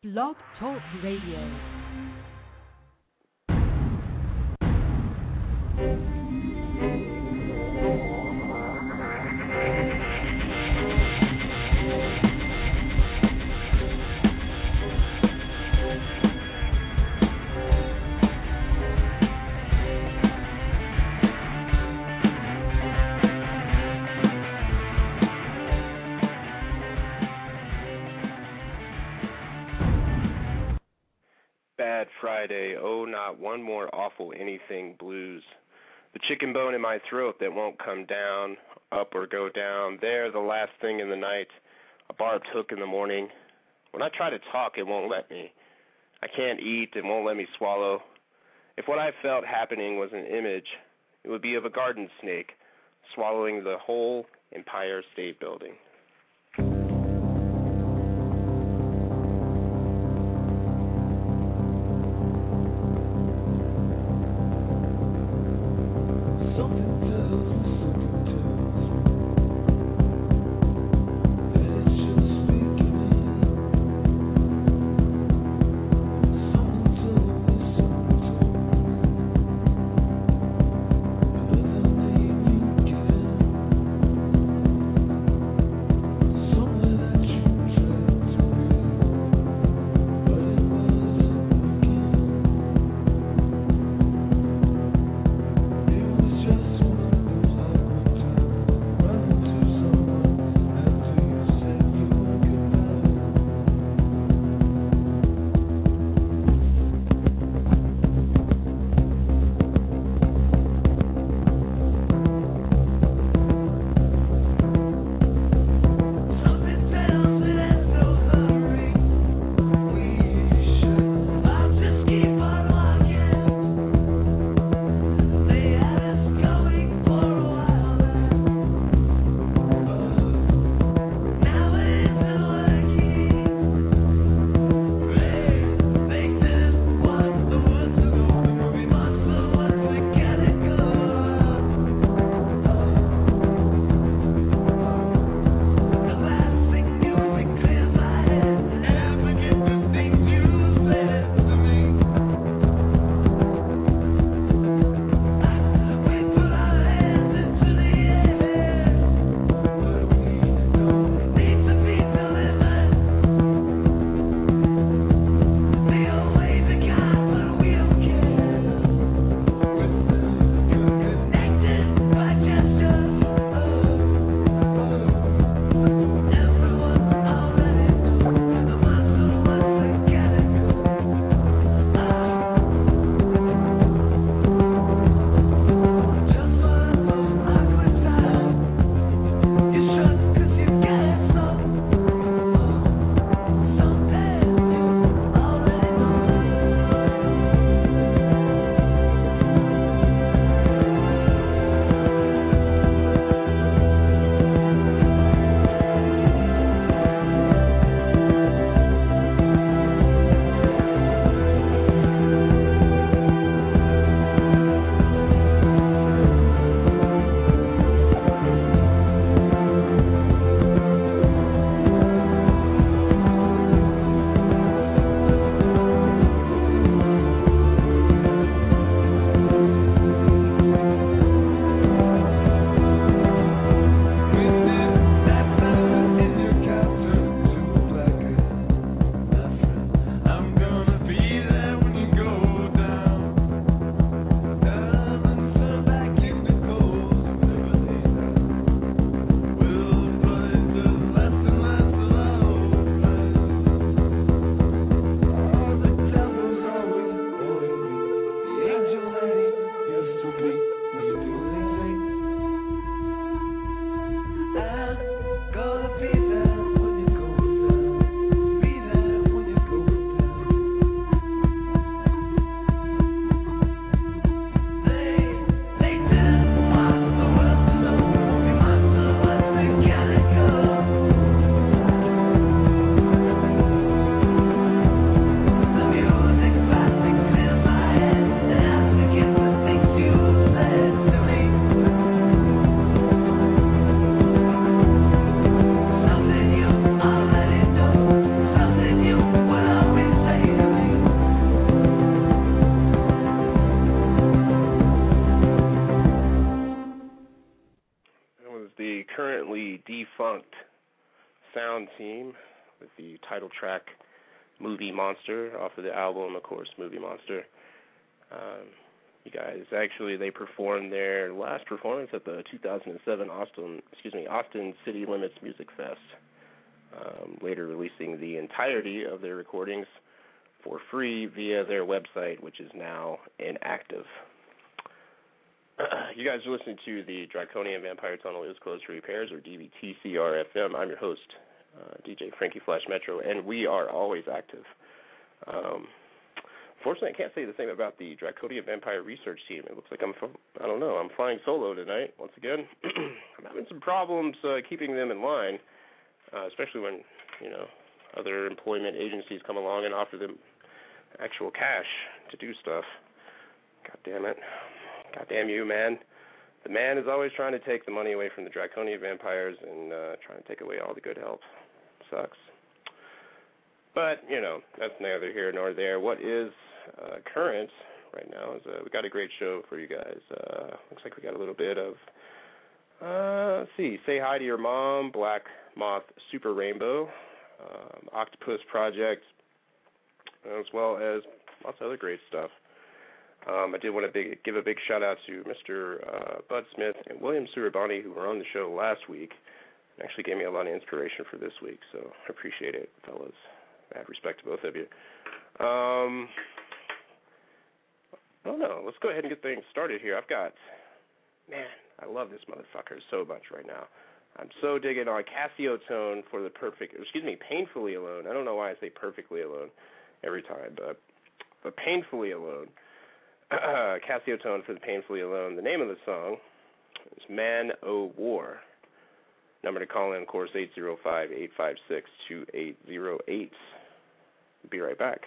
Blog Talk Radio. Bad Friday, oh, not one more awful anything blues. The chicken bone in my throat that won't come down, up or go down. There, the last thing in the night, a barbed hook in the morning. When I try to talk, it won't let me. I can't eat, it won't let me swallow. If what I felt happening was an image, it would be of a garden snake swallowing the whole Empire State Building. team with the title track Movie Monster off of the album, of course, Movie Monster. You guys, actually, they performed their last performance at the 2007 Austin City Limits Music Fest, later releasing the entirety of their recordings for free via their website, which is now inactive. You guys are listening to the Draconian Vampire Tunnel is Closed for Repairs, or DVTCR-FM. I'm your host, DJ Frankie Flash Metro, and we are always active. Unfortunately, I can't say the same about the Draconian Vampire Research Team. It looks like I'm flying solo tonight once again. I'm having some problems keeping them in line, especially when, other employment agencies come along and offer them actual cash to do stuff. God damn it. God damn you, man. The man is always trying to take the money away from the Draconian vampires and trying to take away all the good help. Sucks. But, that's neither here nor there. What is current right now is we got a great show for you guys. Looks like we got a little bit of, let's see, Say Hi to Your Mom, Black Moth Super Rainbow, Octopus Project, as well as lots of other great stuff. I did want to give a big shout-out to Mr. Bud Smith and William Surabani, who were on the show last week, and actually gave me a lot of inspiration for this week, so I appreciate it, fellas. I have respect to both of you. I don't know. Let's go ahead and get things started here. I love this motherfucker so much right now. I'm so digging on Casio Tone for the Painfully Alone. I don't know why I say perfectly alone every time, but Painfully Alone. Casio Tone for the Painfully Alone. The name of the song is Man O' War. Number to call in, of course, 805-856-2808. Be right back.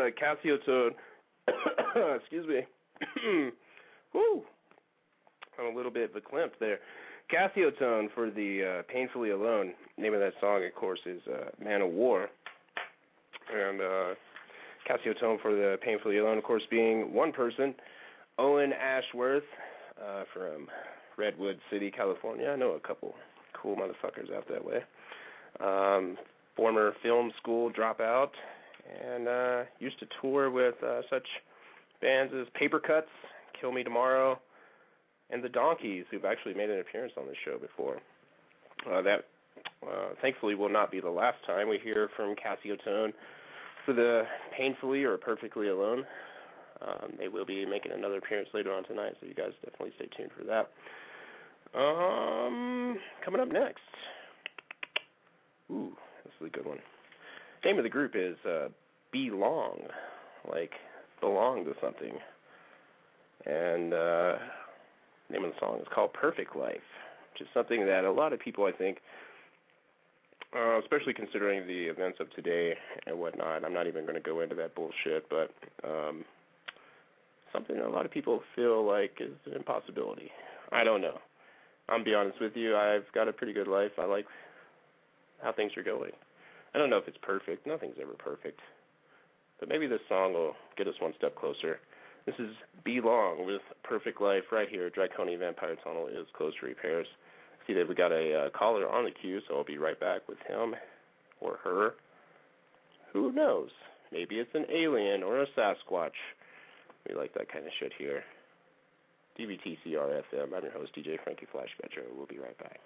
Casiotone. Excuse me. Woo. I'm a little bit verklempt there. Casiotone for the Painfully Alone. Name of that song, of course, is Man of War. And Casiotone for the Painfully Alone, of course, being one person, Owen Ashworth from Redwood City, California. I know a couple cool motherfuckers out that way. Former film school dropout, and used to tour with such bands as Paper Cuts, Kill Me Tomorrow, and the Donkeys, who've actually made an appearance on this show before. That thankfully will not be the last time we hear from Casiotone for the Painfully or Perfectly Alone. They will be making another appearance later on tonight, so you guys definitely stay tuned for that. Coming up next. Ooh, this is a good one. Name of the group is Belong, like belong to something. And name of the song is called Perfect Life, which is something that a lot of people, I think, especially considering the events of today and whatnot, I'm not even going to go into that bullshit, but something that a lot of people feel like is an impossibility. I don't know. I'm be honest with you, I've got a pretty good life. I like how things are going. I don't know if it's perfect. Nothing's ever perfect. But maybe this song will get us one step closer. This is Belong with Perfect Life right here. Draconian Vampire Tunnel is closed for repairs. See that we got a caller on the queue, so I'll be right back with him or her. Who knows? Maybe it's an alien or a Sasquatch. We like that kind of shit here. DVTCR-FM. I'm your host, DJ Frankie Flash Metro. We'll be right back.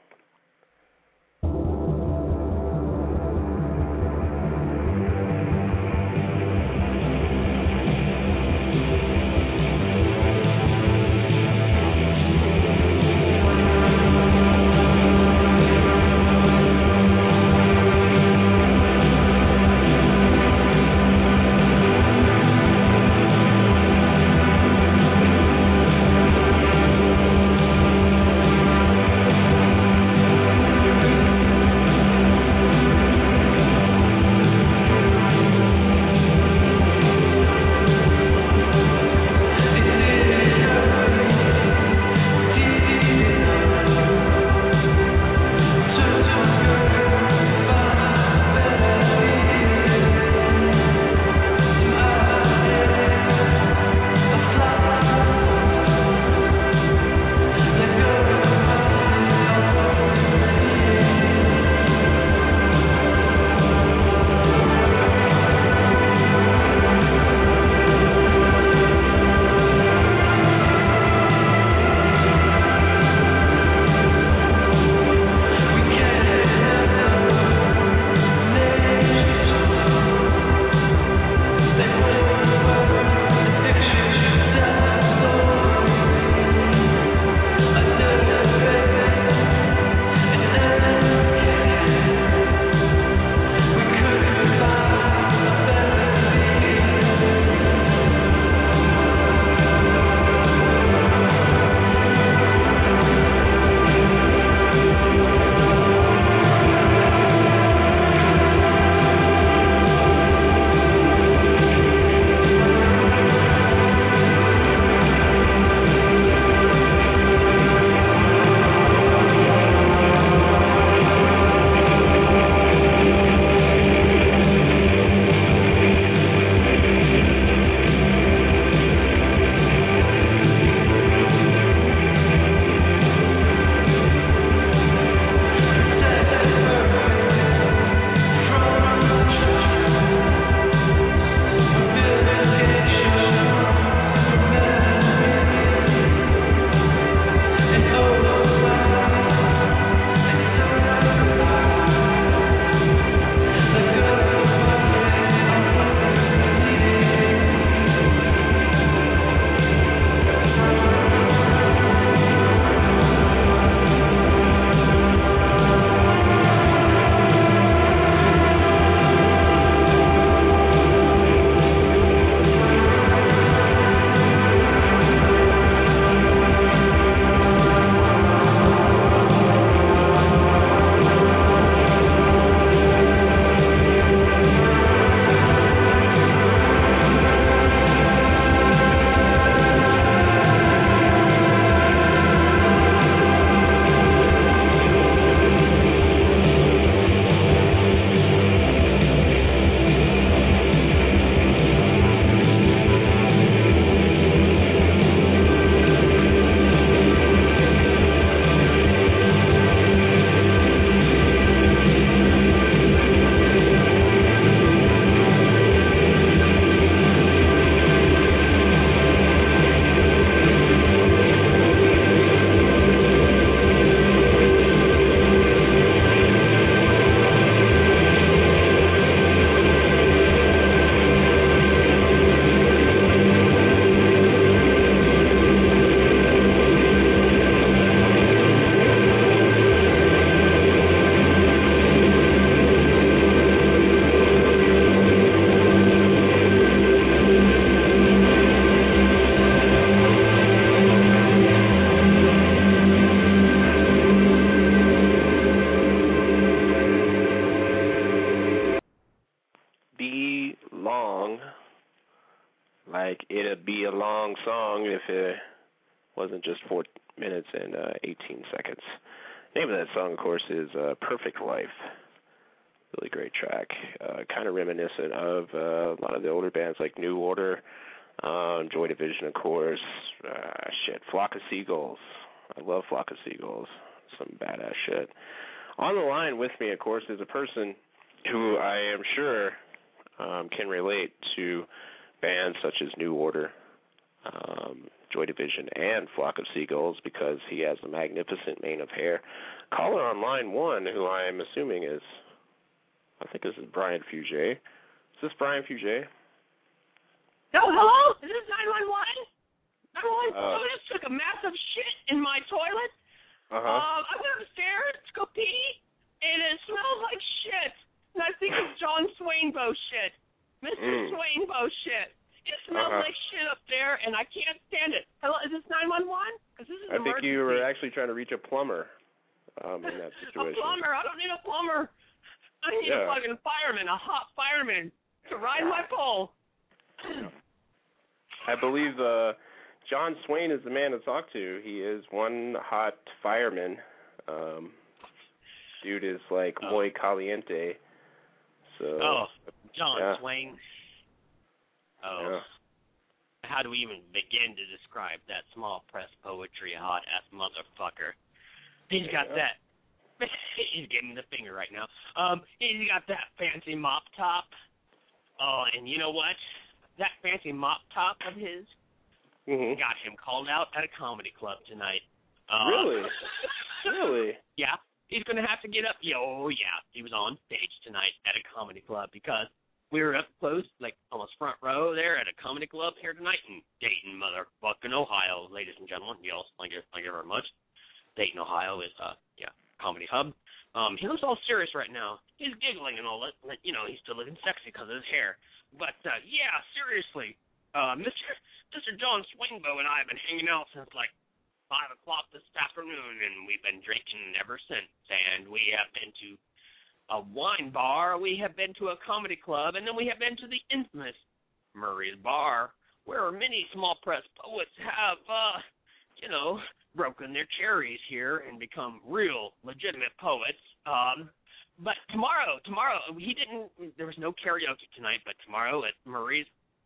like it'd be a long song if it wasn't just 4 minutes and 18 seconds. Name of that song, of course, is Perfect Life. Really great track. Kind of reminiscent of a lot of the older bands like New Order, Joy Division, of course. Flock of Seagulls. I love Flock of Seagulls. Some badass shit. On the line with me, of course, is a person who I am sure can relate to bands such as New Order, Joy Division, and Flock of Seagulls because he has a magnificent mane of hair. Caller on line 1, who I am assuming is, I think this is Brian Fugé. Is this Brian Fugé? No, hello? Is this 911? 911, I just took a massive shit in my toilet. I went upstairs to go pee, and it smells like shit. And I think it's John Swainbo shit. Mr. Swainbo shit. It smells like shit up there, and I can't stand it. Hello, is this 911? Because this is an emergency. I think you were actually trying to reach a plumber in that situation. A plumber? I don't need a plumber. I need a fucking fireman, a hot fireman, to ride my pole. I believe John Swain is the man to talk to. He is one hot fireman. Dude is like muy caliente. So. John Swain. How do we even begin to describe that small press poetry hot ass motherfucker? He's got that. He's giving the finger right now. He's got that fancy mop top. Oh, and you know what? That fancy mop top of his got him called out at a comedy club tonight. Really? Really? Yeah. He's going to have to get up. He was on stage tonight at a comedy club because we were up close, like almost front row there at a comedy club here tonight in Dayton, motherfucking Ohio, ladies and gentlemen. Yes, thank you very much. Dayton, Ohio is, comedy hub. He looks all serious right now. He's giggling and all that. He's still looking sexy because of his hair. But, seriously, Mr. John Swingbo and I have been hanging out since, 5 o'clock this afternoon, and we've been drinking ever since. And we have been to a wine bar, we have been to a comedy club, and then we have been to the infamous Murray's Bar, where many small press poets have, broken their cherries here and become real, legitimate poets. But tomorrow, there was no karaoke tonight, but tomorrow at Murray's,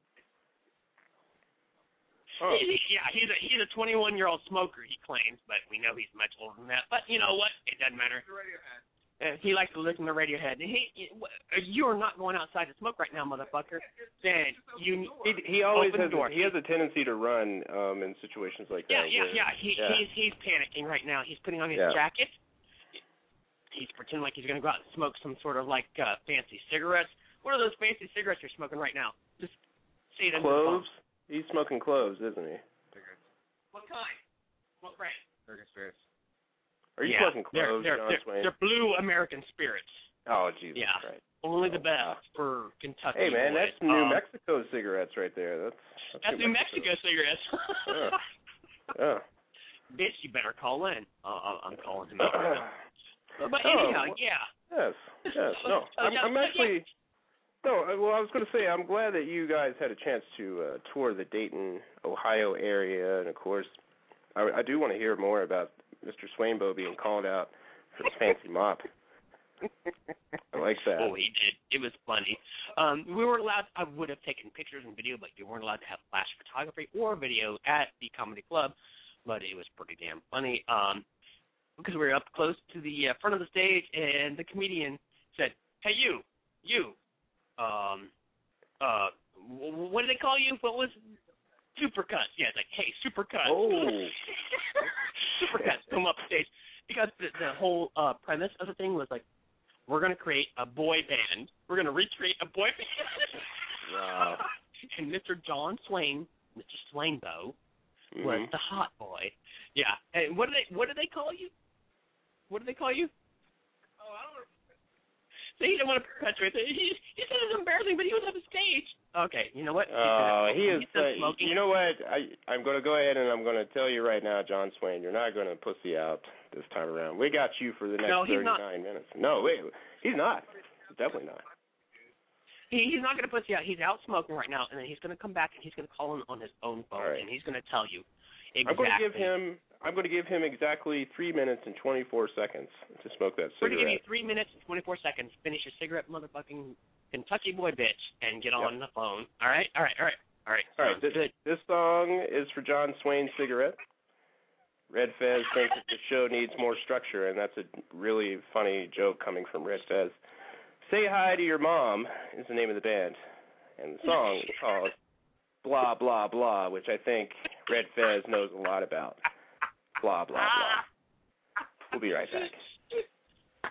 he's a 21-year-old smoker, he claims, but we know he's much older than that. But you know what? It doesn't matter. He likes to listen to Radiohead. You are not going outside to smoke right now, motherfucker. Then he always has he has a tendency to run in situations like that. He's panicking right now. He's putting on his jacket. He's pretending like he's going to go out and smoke some sort of fancy cigarettes. What are those fancy cigarettes you're smoking right now? Just say it. Cloves. He's smoking cloves, isn't he? What kind? What brand? Burger Spirits. Are you smoking cloves, John Swain? They're blue American spirits. Oh, Jesus Christ. Only the best for Kentucky. Hey, man, that's New Mexico cigarettes right there. That's New Mexico cigarettes. Yeah. Bitch, you better call in. I'm calling him out. But anyhow, Yes. No, I'm actually... No, well, I was going to say, I'm glad that you guys had a chance to tour the Dayton, Ohio area, and, of course, I do want to hear more about Mr. Swainbo being called out for his fancy mop. I like that. Oh, he did. It was funny. We weren't allowed, I would have taken pictures and video, but you weren't allowed to have flash photography or video at the comedy club, but it was pretty damn funny because we were up close to the front of the stage, and the comedian said, hey, you, what do they call you? What was Supercuts? Yeah, it's like, hey, Supercuts. Oh. Supercuts come up stage. Because the whole premise of the thing was like, we're going to create a boy band. We're going to recreate a boy band. Wow. And Mr. John Swain, Mr. Swainbo, was the hot boy. Yeah. And what do they call you? What do they call you? Oh, I don't know. So he didn't want to perpetuate it. He said it was embarrassing, but he was on the stage. Okay, you know what? He is. You know what? I'm going to go ahead and I'm going to tell you right now, John Swain, you're not going to pussy out this time around. We got you for the next 39 minutes. No, wait, he's not. He's definitely not. He's not going to pussy out. He's out smoking right now, and then he's going to come back and he's going to call in on his own phone, right. and he's going to tell you exactly. I'm going to give him exactly 3 minutes and 24 seconds to smoke that cigarette. We're going to give you 3 minutes and 24 seconds. Finish your cigarette, motherfucking Kentucky boy bitch, and get on the phone. All right. This song is for John Swain's cigarette. Red Fez thinks that the show needs more structure, and that's a really funny joke coming from Red Fez. Say Hi to Your Mom is the name of the band, and the song is called Blah, Blah, Blah, which I think Red Fez knows a lot about. Blah, blah, blah. We'll be right back.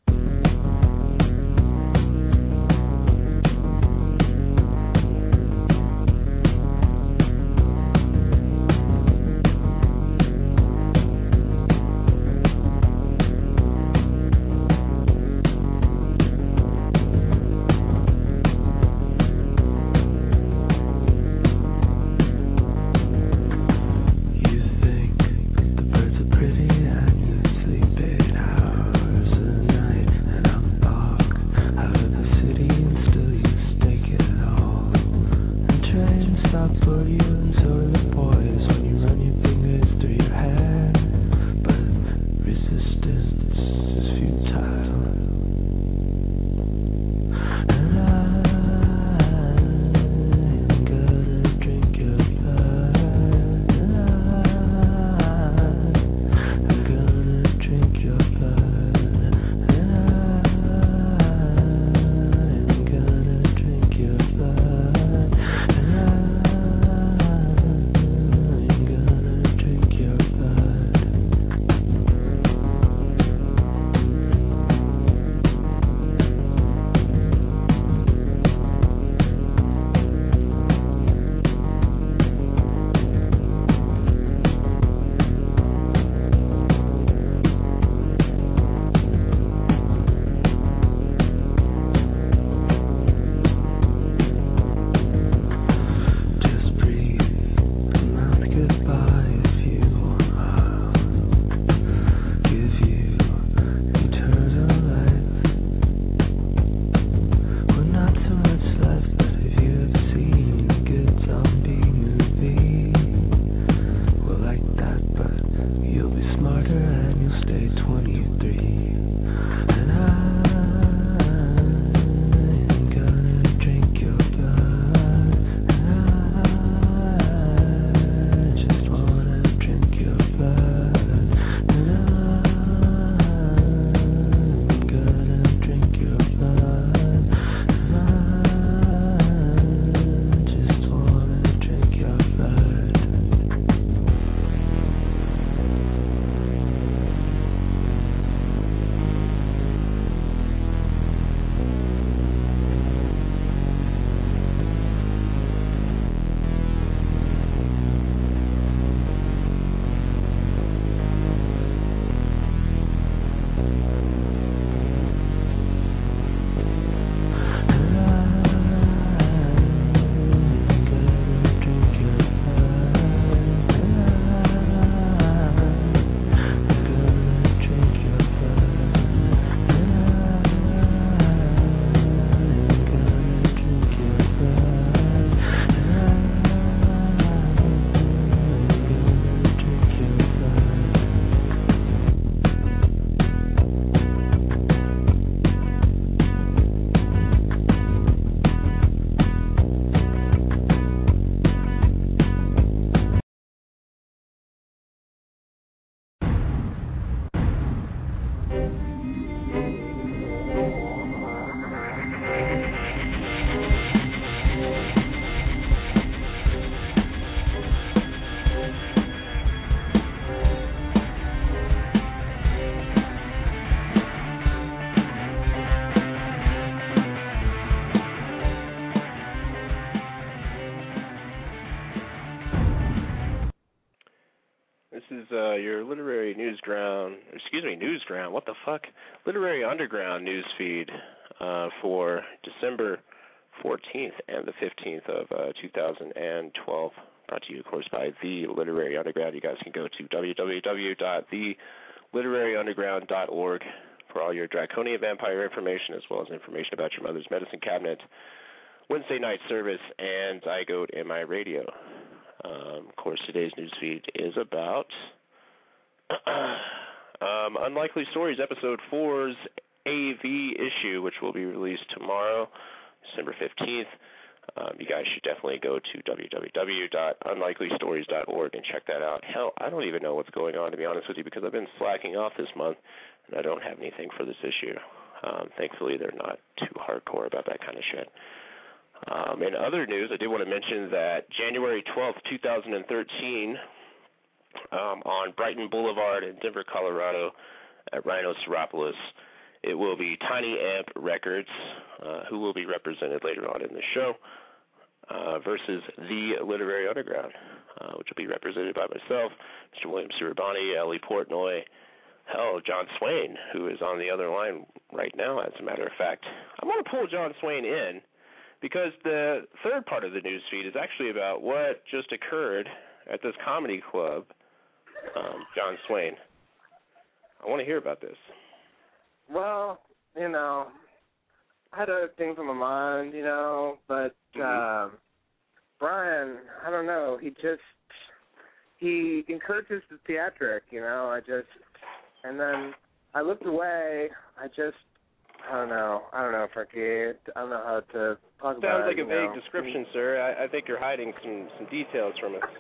Your Literary Newsground, what the fuck? Literary Underground news feed for December 14th and the 15th of 2012. Brought to you, of course, by The Literary Underground. You guys can go to www.theliteraryunderground.org for all your Draconia vampire information, as well as information about your mother's medicine cabinet. Wednesday night service and Zygote MI Radio. Of course, today's newsfeed is about Unlikely Stories, Episode 4's AV issue, which will be released tomorrow, December 15th. You guys should definitely go to www.unlikelystories.org and check that out. Hell, I don't even know what's going on, to be honest with you, because I've been slacking off this month, and I don't have anything for this issue. Thankfully, they're not too hardcore about that kind of shit. In other news, I did want to mention that January 12th, 2013, on Brighton Boulevard in Denver, Colorado, at Rhinoceropolis, it will be Tiny Amp Records, who will be represented later on in the show, versus The Literary Underground, which will be represented by myself, Mr. William Surabani, Ellie Portnoy, hell, John Swain, who is on the other line right now, as a matter of fact. I want to pull John Swain in because the third part of the news feed is actually about what just occurred at this comedy club, John Swain. I want to hear about this. Well, I had other things on my mind, but Brian, I don't know, he encourages the theatric, and then I looked away, I don't know if I could, I don't know how to talk about it. Sounds like a vague description, sir. I think you're hiding some details from us.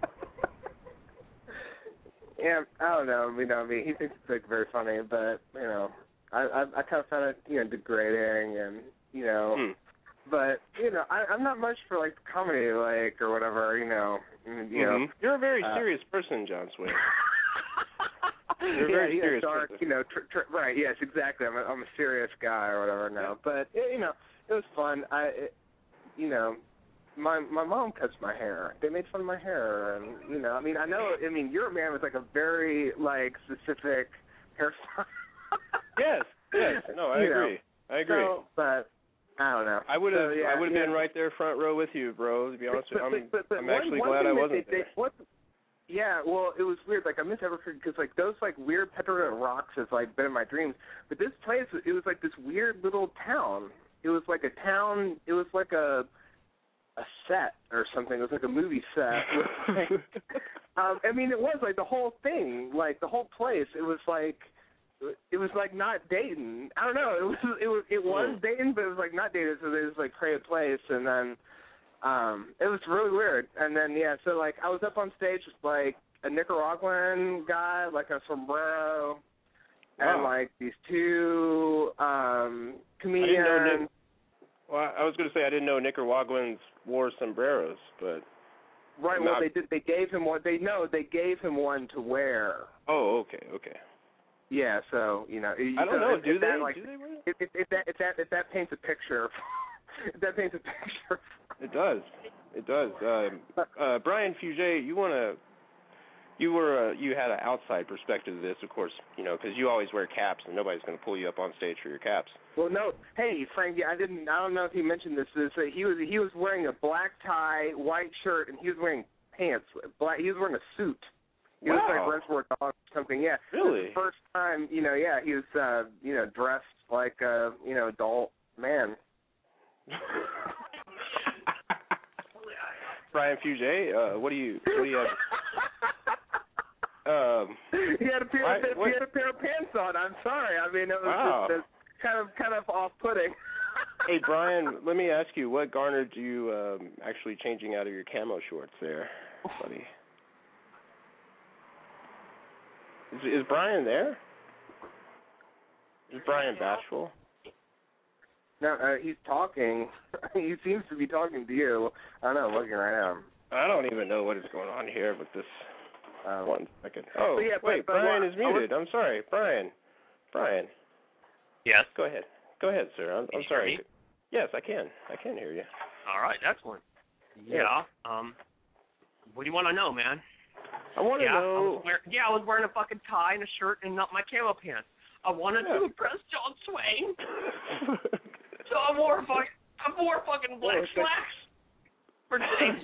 Yeah, I don't know, he thinks it's very funny, but, I kind of found it, degrading and, but, I'm not much for, comedy, or whatever, You're a very serious person, John Swain. You're a very serious dark, person. Right, yes, exactly. I'm a serious guy or whatever now. But, it was fun. My mom cuts my hair. They made fun of my hair, and you're a man with a very specific hairstyle. Yes. No, I agree. So, but I don't know. I would have been right there front row with you, bro. To be honest with you, I'm actually glad I wasn't there. Yeah, well, it was weird. I miss Everford because those weird peppermint rocks has been in my dreams. But this place, it was this weird little town. It was a town. It was a set or something. It was a movie set. With, it was the whole thing, the whole place. It was not Dayton. I don't know. It was Dayton, but it was not Dayton. So they just created a place, and then it was really weird. And then so I was up on stage with a Nicaraguan guy, a sombrero, and these two comedians. Well, I was going to say I didn't know Nicaraguans wore sombreros, but right. Well, they did. They gave him one. They gave him one to wear. Oh, okay. Yeah. So I don't know. Do they wear it? If that paints a picture. If that paints a picture. It does. Brian Fuget, you had an outside perspective of this, of course, because you always wear caps, and nobody's going to pull you up on stage for your caps. Well, no. Hey, Frank, I don't know if he mentioned this. He was wearing a black tie, white shirt, and he was wearing pants. He was wearing a suit. He was Reservoir Dogs or something. Yeah. Really? It was the first time, he was, dressed like a, adult man. Brian Fuget, what do you have? He had a pair of pants on. I'm sorry. It was just kind of off-putting. Hey, Brian, let me ask you, what garnered you actually changing out of your camo shorts there, buddy? Is Brian there? Is Brian bashful? No, he's talking. He seems to be talking to you. I don't know, looking right at him. I don't even know what is going on here with this. 1 second. Oh, yeah, wait, Brian is muted. I'm sorry. Brian. Yes? Go ahead, sir. I'm sorry. Hear me? Yes, I can hear you. All right, excellent. Yeah. What do you want to know, man? I want to know. I was wearing a fucking tie and a shirt and not my camo pants. I wanted to impress John Swain. So I wore fucking black slacks for days.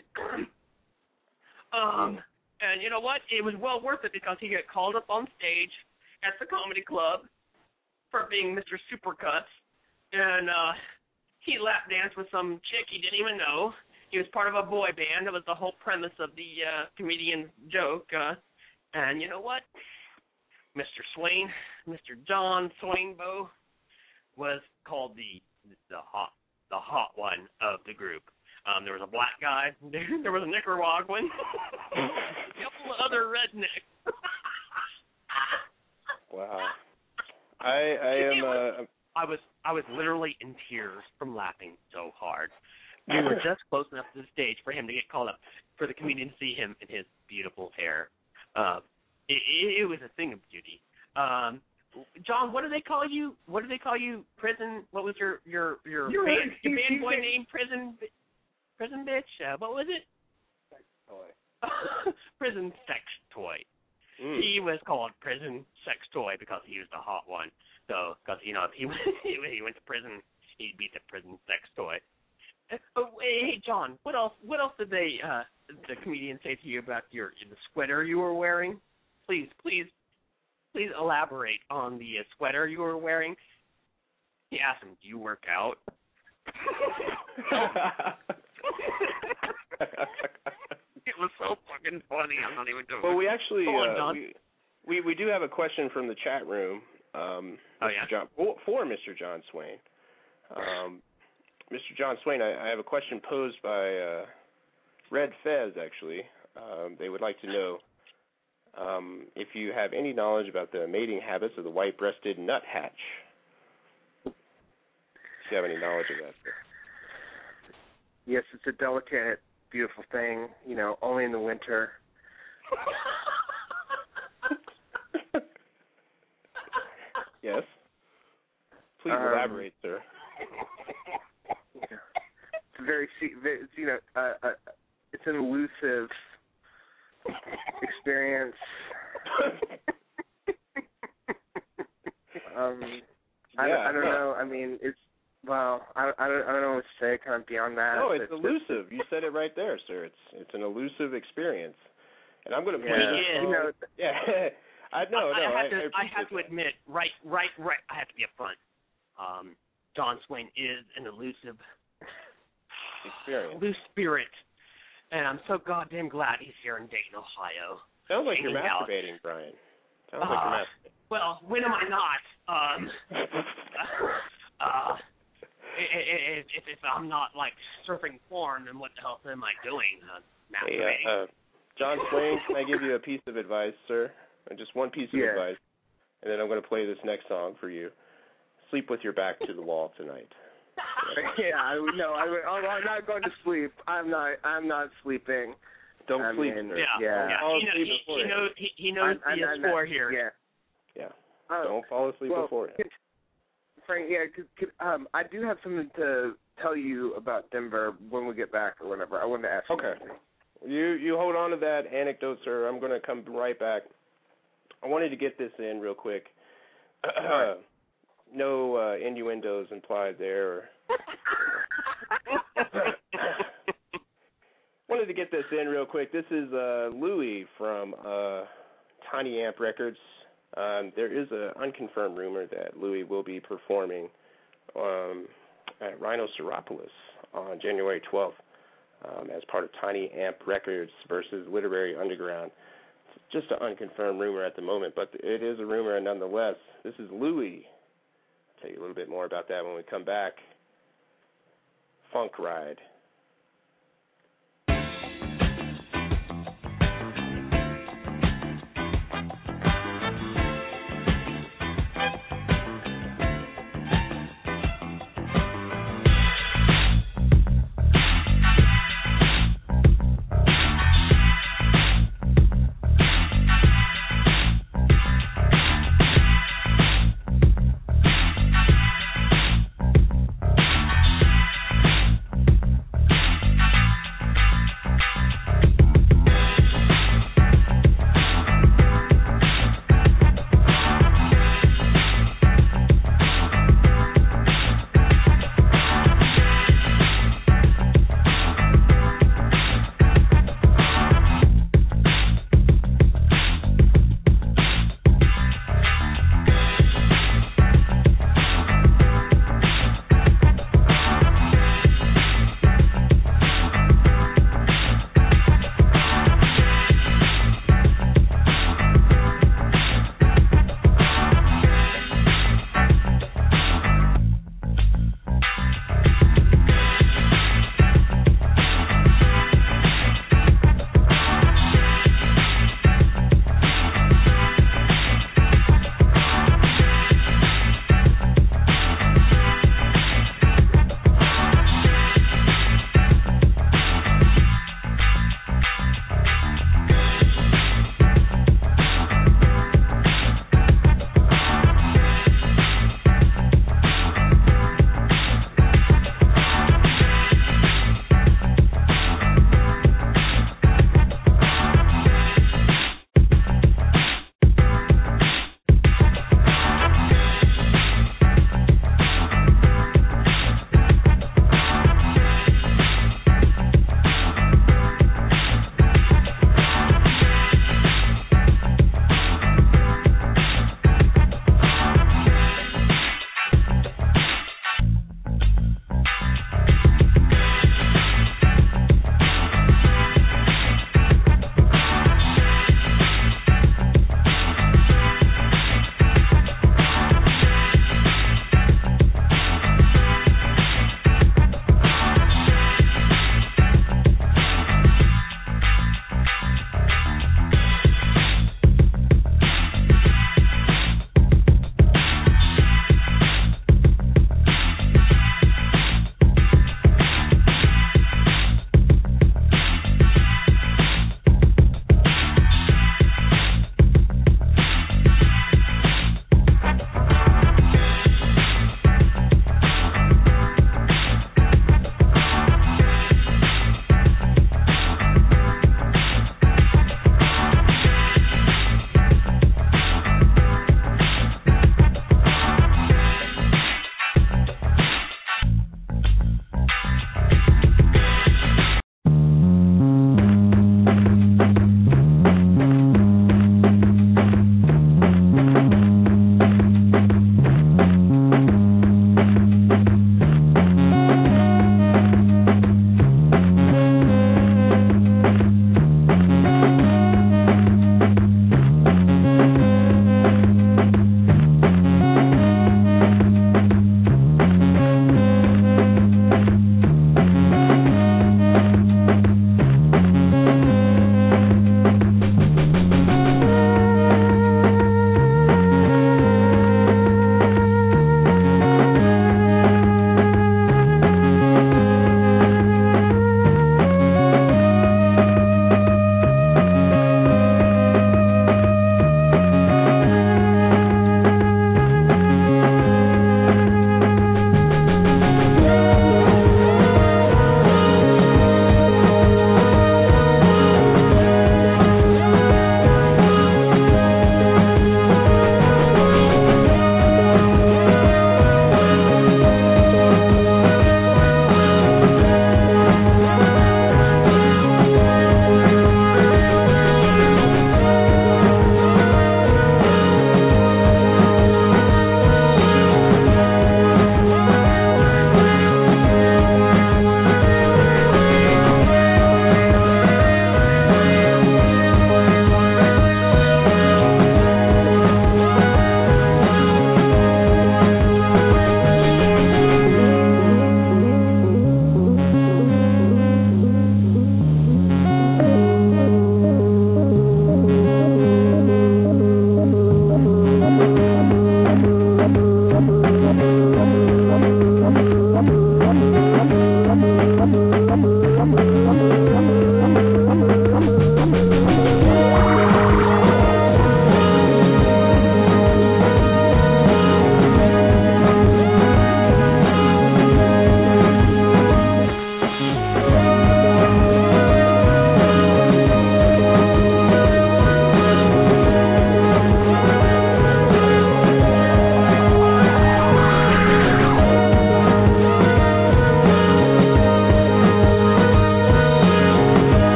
And you know what? It was well worth it because he got called up on stage at the comedy club for being Mr. Supercuts, and he lap danced with some chick he didn't even know. He was part of a boy band. That was the whole premise of the comedian's joke. And you know what? Mr. Swain, Mr. John Swainbo, was called the hot one of the group. There was a black guy. There was a Nicaraguan. A couple of other rednecks. Wow. I was literally in tears from laughing so hard. We were just close enough to the stage for him to get called up, for the comedian to see him in his beautiful hair. It was a thing of beauty. John, what do they call you? What do they call you? Prison? What was your band boy name? Prison bitch? What was it? Sex toy. Prison sex toy. He was called prison sex toy because he was the hot one. So, because if he went to prison, he'd be the prison sex toy. Hey, John, what else did the comedian say to you about the sweater you were wearing? Please elaborate on the sweater you were wearing. He asked him, "Do you work out?" It was so fucking funny. I'm not even joking. Well, we actually we do have a question from the chat room. For Mr. John Swain. Mr. John Swain, I have a question posed by Red Fez, actually. They would like to know if you have any knowledge about the mating habits of the white-breasted nuthatch. If you have any knowledge of that, sir. Yes, it's a delicate, beautiful thing, only in the winter. Yes. Please elaborate, sir. It's an elusive experience. I don't know. I mean, I don't know what to say kind of beyond that. No, it's elusive. You said it right there, sir. It's an elusive experience. And I'm going to play this. Yeah. I have to admit, right. I have to be upfront. John Swain is an elusive experience. Loose spirit. And I'm so goddamn glad he's here in Dayton, Ohio. Sounds like you're masturbating, Brian. Sounds like you're masturbating. Well, when am I not? If I'm not, surfing porn, then what the hell am I doing? Masturbating? Hey, John Swain, can I give you a piece of advice, sir? Just one piece of advice. And then I'm going to play this next song for you. Sleep with your back to the wall tonight. I'm not going to sleep. I'm not sleeping. Don't sleep. He knows the score here. Yeah. Don't fall asleep beforehand. Frank, I do have something to tell you about Denver when we get back or whatever. I wanted to ask you. Okay. You hold on to that anecdote, sir. I'm going to come right back. I wanted to get this in real quick. No innuendos implied there. Wanted to get this in real quick. This is Louie from Tiny Amp Records. There is an unconfirmed rumor that Louie will be performing at Rhinoceropolis on January 12th as part of Tiny Amp Records versus Literary Underground. It's just an unconfirmed rumor at the moment, but it is a rumor nonetheless. This is Louie. I'll tell you a little bit more about that when we come back. Funk Ride.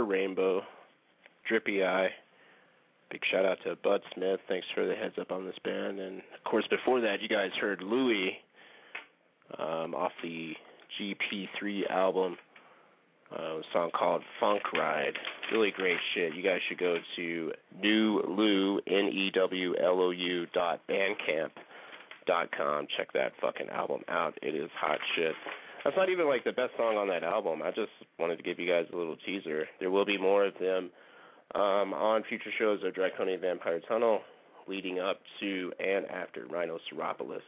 Rainbow, Drippy Eye. Big shout out to Bud Smith. Thanks for the heads up on this band. And of course, before that, you guys heard Louie off the GP3 album. A song called Funk Ride. Really great shit. You guys should go to newlou.bandcamp.com. Check that fucking album out. It is hot shit. That's not even like the best song on that album. I just wanted to give you guys a little teaser. There will be more of them on future shows of Draconian Vampire Tunnel leading up to and after Rhinoceropolis.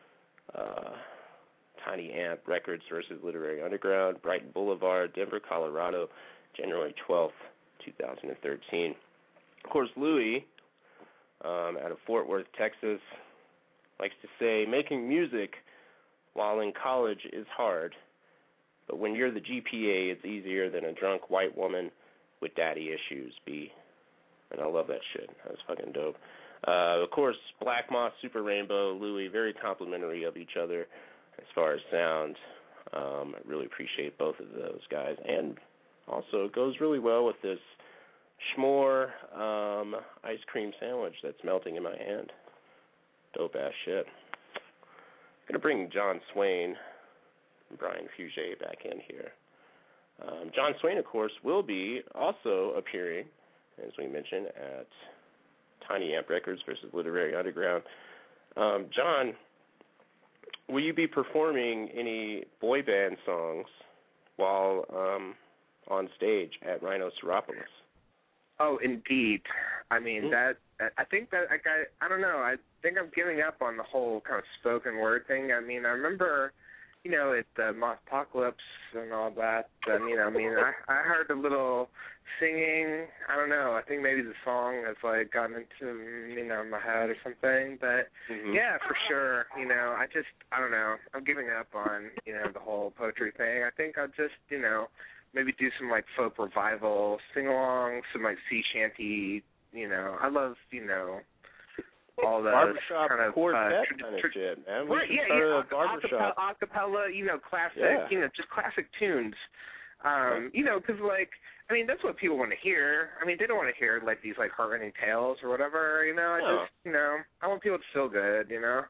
Tiny Amp Records versus Literary Underground, Brighton Boulevard, Denver, Colorado, January 12th, 2013. Of course, Louie, out of Fort Worth, Texas, likes to say, making music while in college is hard, but when you're the GPA, it's easier than a drunk white woman with daddy issues, B. And I love that shit. That was fucking dope. Of course, Black Moth, Super Rainbow, Louie, very complimentary of each other as far as sound. I really appreciate both of those guys. And also, it goes really well with this s'more ice cream sandwich that's melting in my hand. Dope-ass shit. I'm going to bring John Swain and Brian Fugé back in here. John Swain, of course, will be also appearing, as we mentioned, at Tiny Amp Records versus Literary Underground. John, will you be performing any boy band songs while on stage at Rhinoceropolis? Oh, indeed. I mean, that I think that I don't know. I think I'm giving up on the whole kind of spoken word thing. I mean, I remember, you know, at the Mothpocalypse and all that. I heard a little singing. I don't know. I think maybe the song has like gotten into, you know, my head or something. But yeah, for sure. You know, I don't know. I'm giving up on, you know, the whole poetry thing. I think I'll just, you know, maybe do some like folk revival sing-along, some like sea shanty. You know, I love, you know, all the barbershop kind of quartet kind of shit, man. We should start a barbershop. Acapella, you know, classic, you know, just classic tunes. You know, because like, I mean, that's what people want to hear. I mean, they don't want to hear like these like heartrending tales or whatever. You know, I just, you know, I want people to feel good. You know.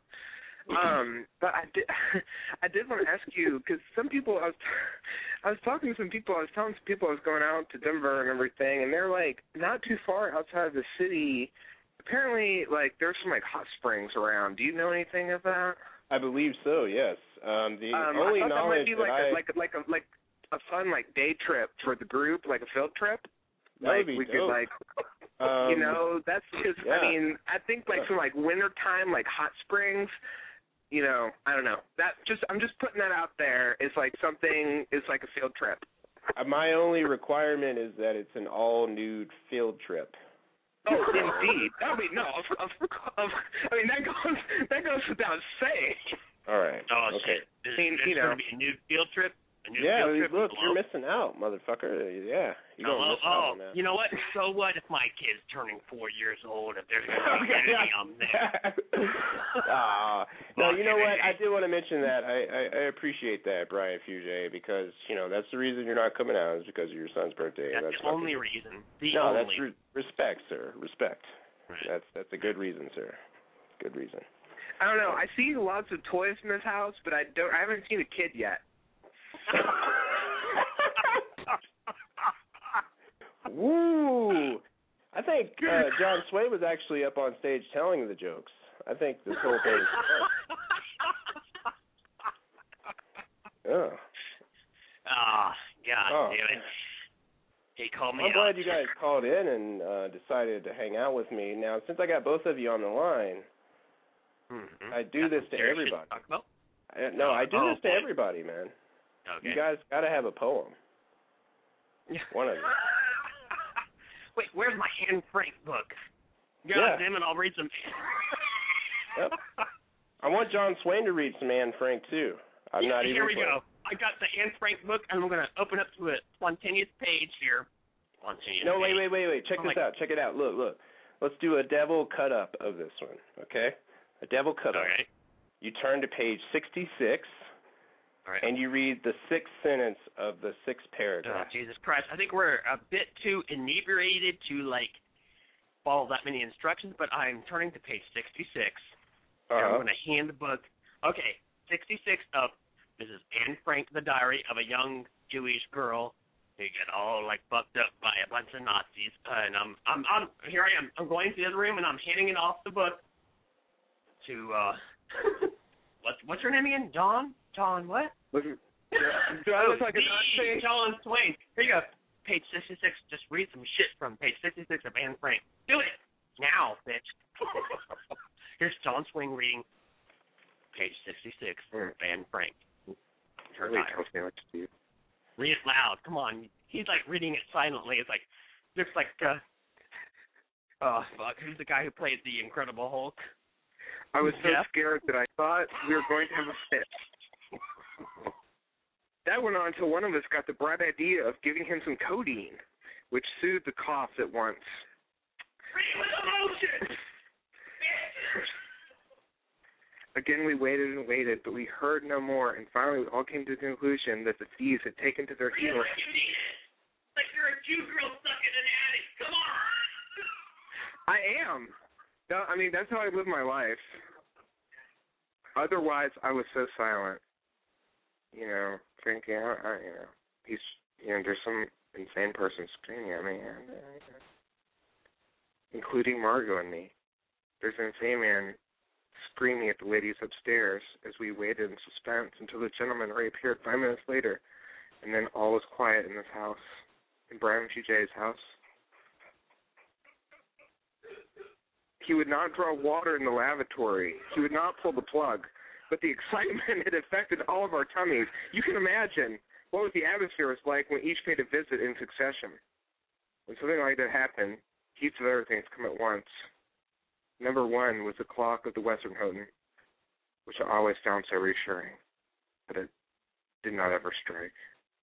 But I did want to ask you, because some people, I was talking to some people, I was telling some people I was going out to Denver and everything, and they're like not too far outside of the city. Apparently, like there's some like hot springs around. Do you know anything of that? I believe so. Yes. The only I thought knowledge that might be like a fun like day trip for the group, like a field trip. That would like be we dope. could like. You know, that's because I mean, I think like some like wintertime, like hot springs. You know, I don't know. I'm just putting that out there. It's like something. It's like a field trip. My only requirement is that it's an all-nude field trip. Oh, indeed. I mean, no. I mean, that goes without saying. All right. Oh, okay. shit. There's going to be a nude field trip? Yeah, look, you're missing out, motherfucker. Yeah. You don't miss out on that. You know what? So what if my kid's turning 4 years old? If there's going to be nudity, I'm there. No, you know what? I did want to mention that. I appreciate that, Brian Fugé, because, you know, that's the reason you're not coming out is because of your son's birthday. That's the only reason. That's respect, sir. Respect. Right. That's a good reason, sir. Good reason. I don't know. I see lots of toys in this house, but I haven't seen a kid yet. Woo! I think John Swain was actually up on stage telling the jokes. I think this whole thing is fun. Yeah. God damn it. He called me I'm glad you guys called in and decided to hang out with me. Now, since I got both of you on the line, I do this to everybody. I do this to everybody, man. Okay. You guys got to have a poem. One of you. Wait, where's my Anne Frank book? God damn it, I'll read some. Yep. I want John Swain to read some Anne Frank, too. Here we go. I got the Anne Frank book, and I'm going to open up to a spontaneous page here. No, wait. Check this out. Check it out. Look. Let's do a devil cut-up of this one, okay? A devil cut-up. Okay. You turn to page 66, All right. And you read the 6th sentence of the 6th Oh, paragraph. Jesus Christ. I think we're a bit too inebriated to, like, follow that many instructions, but I'm turning to page 66. And I'm going to hand the book. Okay, 66 up. This is Anne Frank, the diary of a young Jewish girl who got all, like, fucked up by a bunch of Nazis. And here I am. I'm going to the other room, and I'm handing it off the book to, what's her name again? John what? Do I look like a Nazi? John Swain. Here you go. Page 66. Just read some shit from page 66 of Anne Frank. Do it now, bitch. Here's John Swain reading page 66 of Anne Frank. Charlie tells me what to do. Read it loud. Come on. He's like reading it silently. It's like looks like oh fuck. Who's the guy who played the Incredible Hulk? I was so scared that I thought we were going to have a fit. That went on until one of us got the bright idea of giving him some codeine, which soothed the coughs at once. Read with emotion! Again, we waited and waited, but we heard no more, and finally we all came to the conclusion that the thieves had taken to their heels. Like you're a Jew girl stuck in an attic. Come on! I am. No, I mean, that's how I live my life. Otherwise, I was so silent. You know, thinking, there's some insane person screaming at me, including Margot and me. There's an insane man screaming at the ladies upstairs as we waited in suspense until the gentleman reappeared 5 minutes later, and then all was quiet in this house, in Brian G.J.'s house. He would not draw water in the lavatory. He would not pull the plug. But the excitement had affected all of our tummies. You can imagine what the atmosphere was like when each paid a visit in succession. When something like that happened, heaps of other things come at once. Number one was the clock of the Western Houghton, which I always found so reassuring, but it did not ever strike.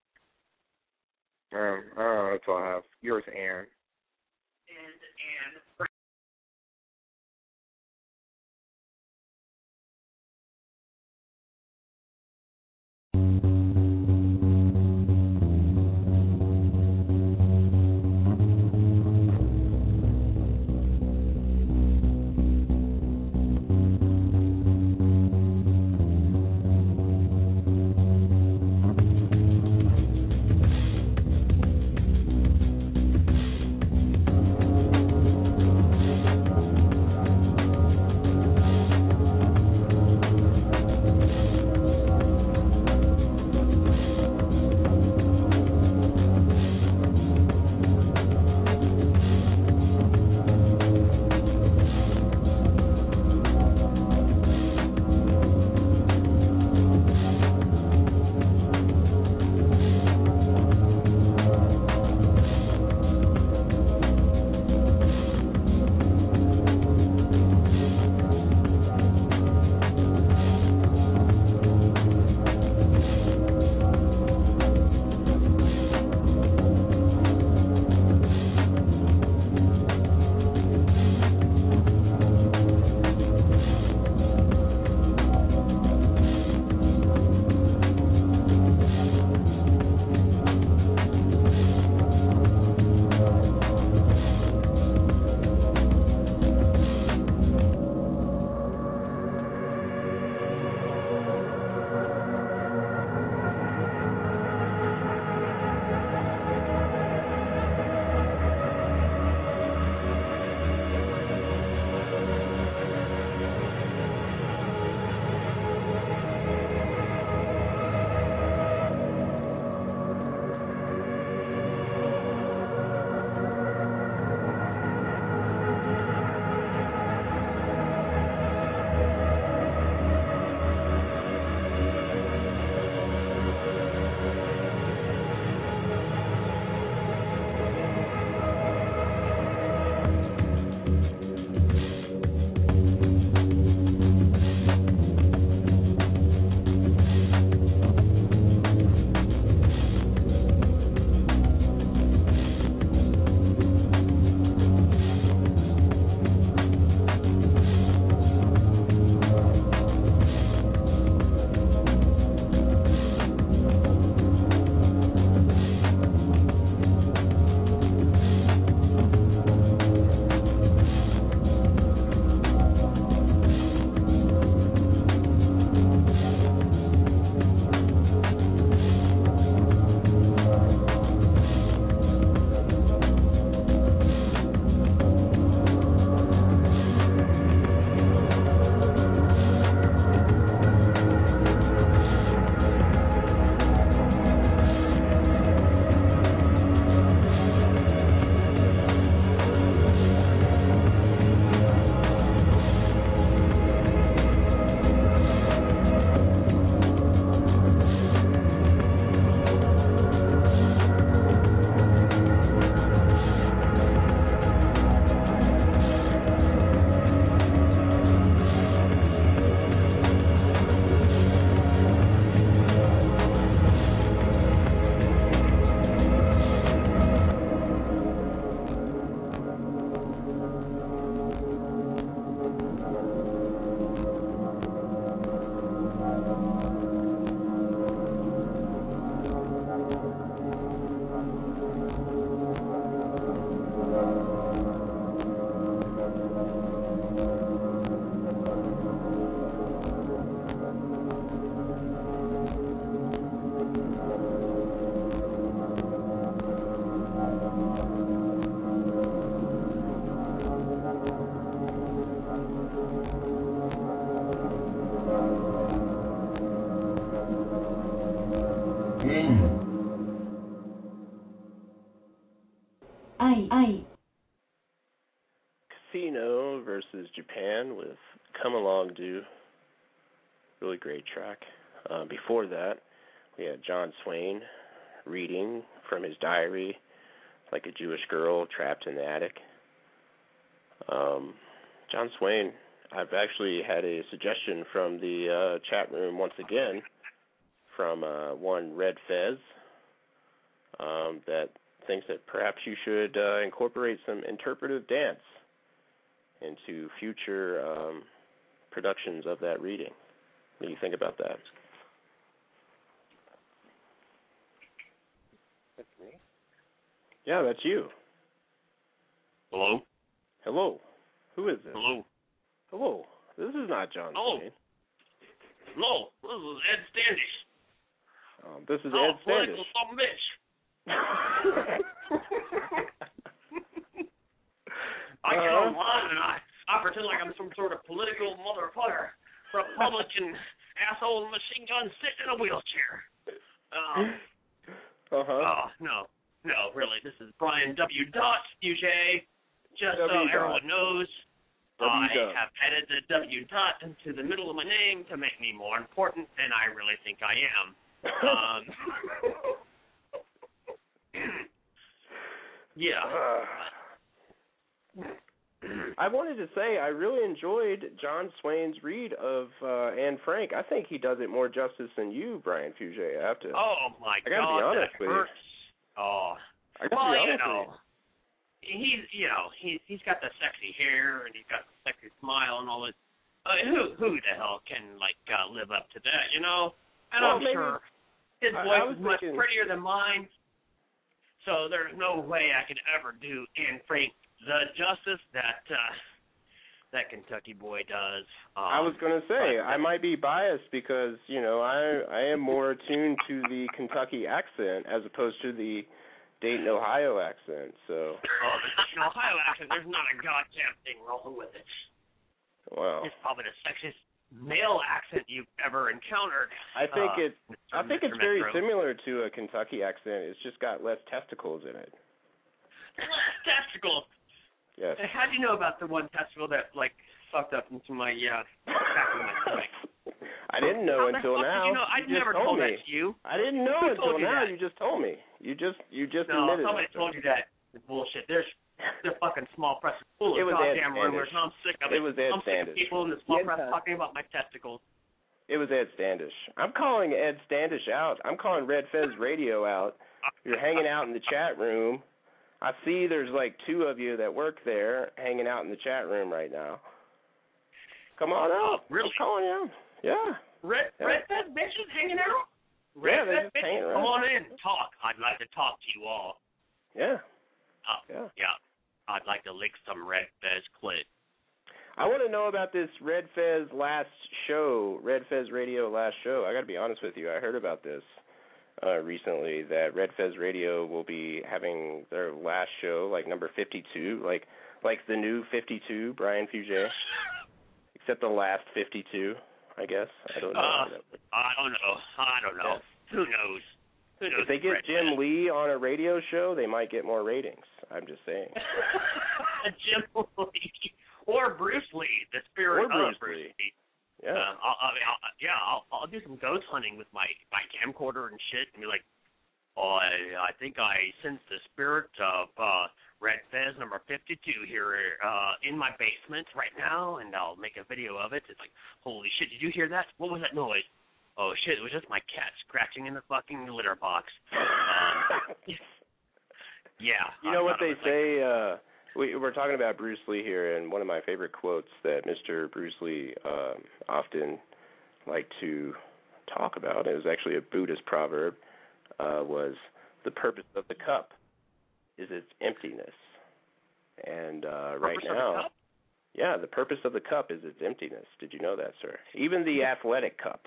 That's all I have. Yours, Anne. And Filipino versus Japan with Come Along Do. Really great track. Before that, we had John Swain reading from his diary, like a Jewish girl trapped in the attic. John Swain, I've actually had a suggestion from the chat room once again from one Red Fez that thinks that perhaps you should incorporate some interpretive dance into future productions of that reading. What do you think about that? That's me? Yeah, that's you. Hello? Hello. Who is this? Hello? Hello. This is not John Swain. Hello, this is Ed Standish. This is Ed Standish. Political some bitch. I get online and I pretend like I'm some sort of political motherfucker, Republican asshole machine gun sitting in a wheelchair. No, really, this is Brian W. UJ. Just so everyone knows, I have added the W. into the middle of my name to make me more important than I really think I am. Yeah. I wanted to say I really enjoyed John Swain's read of Anne Frank. I think he does it more justice than you, Brian Fugé. I have to. Oh my God, I gotta be honest that with hurts. you. Oh. I gotta be honest with you. He's got the sexy hair and he's got the sexy smile and all that. Who the hell can live up to that? And I'm sure his voice is much prettier than mine. So there's no way I could ever do Anne Frank the justice that Kentucky boy does. I was going to say, I might be biased because, I am more attuned to the Kentucky accent as opposed to the Dayton, Ohio accent. So. Oh, the Dayton, Ohio accent, there's not a goddamn thing wrong with it. Wow. It's probably the sexiest male accent you've ever encountered. I think it's very similar to a Kentucky accent. It's just got less testicles in it. Less testicles? Yes. How do you know about the one testicle that sucked up into my back of my stomach? I didn't know until now. I never told that to you. I didn't know until now. You just told me. You just admitted it. No, somebody told you that. It's bullshit. They're fucking small press full of goddamn rumors. I'm sick of it. It was Ed I'm sick of Standish. people in the small press talking about my testicles. It was Ed Standish. I'm calling Ed Standish out. I'm calling Red Fez Radio out. You're hanging out in the chat room. I see there's 2 of you that work there hanging out in the chat room right now. Come on out. Really? I'm calling you out. Yeah. Red Fez bitches hanging out? Red Fez bitches? Come on in. Talk. I'd like to talk to you all. Yeah. Yeah. I'd like to lick some Red Fez clit. I want to know about this Red Fez last show, Red Fez Radio last show. I got to be honest with you. I heard about this recently, that Red Fez Radio will be having their last show, number 52, like the new 52, Brian Fugé, except the last 52, I guess. I don't know. I don't know. Yeah. Who knows? If they get Jim Lee on a radio show, they might get more ratings. I'm just saying. Jim Lee. Or Bruce Lee, the spirit of Bruce Lee. Yeah. I'll do some ghost hunting with my camcorder and shit and be like, I think I sense the spirit of Red Fez number 52 here in my basement right now, and I'll make a video of it. It's like, holy shit, did you hear that? What was that noise? Oh shit, it was just my cat scratching in the fucking litter box. Yeah. You know what they say? We're talking about Bruce Lee here, and one of my favorite quotes that Mr. Bruce Lee often liked to talk about, it was actually a Buddhist proverb, was the purpose of the cup is its emptiness. And right now, the purpose of the cup is its emptiness. Did you know that, sir? Even the athletic cup.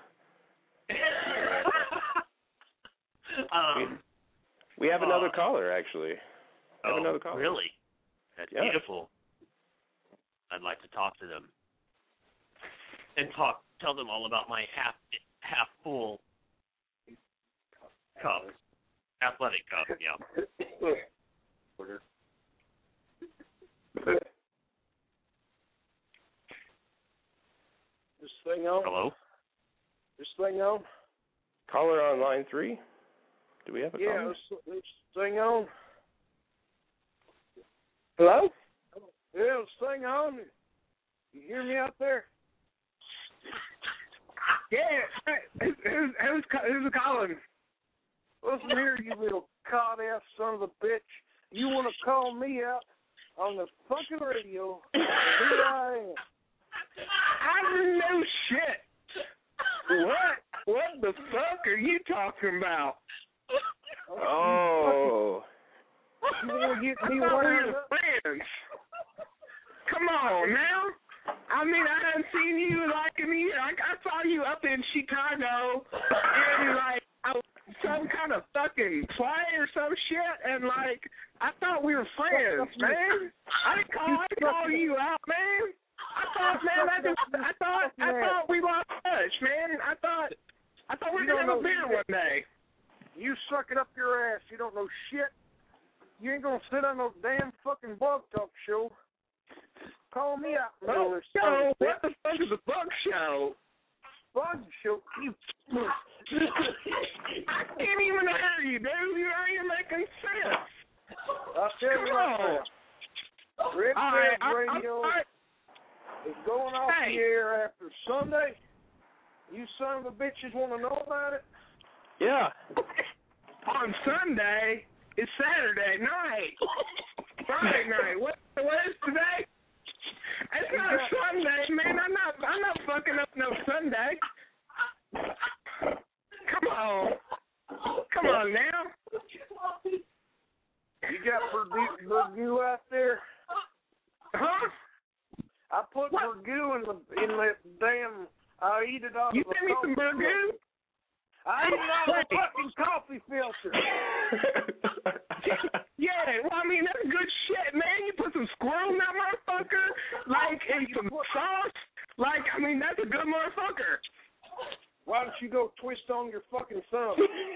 We have another caller, actually. Another caller. Really? That's beautiful. I'd like to talk to them and tell them all about my half full cup, athletic cup. Yeah. This thing on? Hello? This thing on? Caller on line 3? Do we have a caller? Yeah, this thing on? Hello? Yeah, this thing on? You hear me out there? Yeah. Who's calling? Listen here, you little cod-ass son of a bitch. You want to call me out on the fucking radio, and here I am. I know shit. What the fuck are you talking about? Oh. You want to get me I thought we wired were up? friends. Come on now. I mean, I haven't seen you like in a year. I saw you up in Chicago in like some kind of fucking play or some shit, and like I thought we were friends, man. I didn't call you out, man. I thought we lost touch, man. I thought we were gonna have a beer one day. You suck it up your ass. You don't know shit. You ain't gonna sit on no damn fucking Bug Talk show. Call me out. Bug show? What the fuck is a bug show? Bug show? You. I can't even hear you, dude. You ain't even making sense. I'll tell you right now. Red Flag Radio is going off the air after Sunday. You son of a bitches want to know about it? Yeah. On Sunday, it's Saturday night. Friday night. What is today? It's not Sunday, man. I'm not fucking up no Sunday. Come on now. You got Purdue out there? Huh? I put Purdue in the damn. I eat it off. You sent me some Purdue? I eat it off the fucking coffee filter. Yeah, well, I mean, that's good shit, man. You put some squirrel in that motherfucker, like, and some sauce. Like, I mean, that's a good motherfucker. Why don't you go twist on your fucking thumb?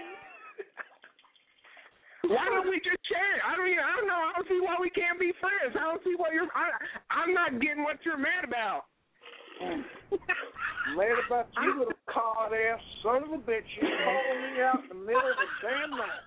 Why don't we just share it? I don't know. I don't see why we can't be friends. I don't see what I'm not getting what you're mad about. Mad about you, little cod-ass son of a bitch. You calling me out in the middle of the damn night.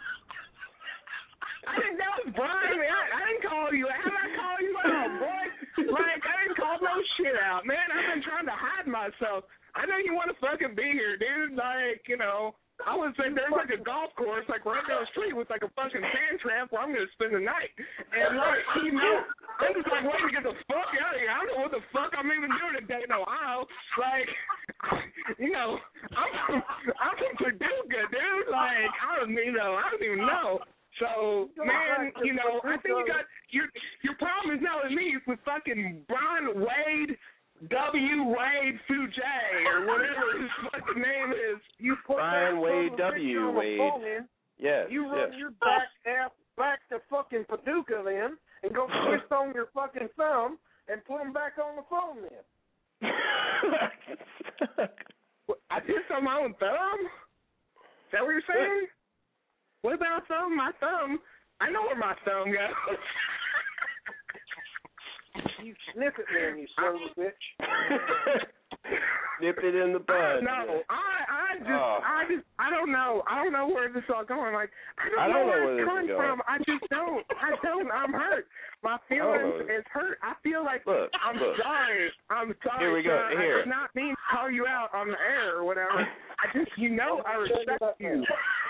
That was Brian. I didn't call you. How did I call you out, boy? Like, I didn't call no shit out, man. I've been trying to hide myself. I know you want to fucking be here, dude. Like, you know, I was saying there's like a golf course like right down the street with like a fucking sand trap where I'm going to spend the night. And like, you know, I'm just like waiting to get the fuck out of here. I don't know what the fuck I'm even doing in Dayton, Ohio. Like, you know, I'm from Paducah, dude. Like, I don't even know. So, man, you know, I think you got your problem is not with me. It's with fucking Brian Wade, Wade Fujay, or whatever his fucking name is. You put Brian Wade W. Wade. Yes. You run your back to fucking Paducah then, and go twist on your fucking thumb and put them back on the phone then. I twist on my own thumb? Is that what you're saying? What about my thumb? I know where my thumb goes. You sniff it, man, you son of a bitch. Nip it in the bud. No, I don't know. I don't know where this is all going. Like, I don't know where it's coming from. I don't. I'm hurt. My feelings is hurt. I feel like I'm sorry. I'm sorry. Here we go. I did not mean to call you out on the air or whatever. I just, I respect you.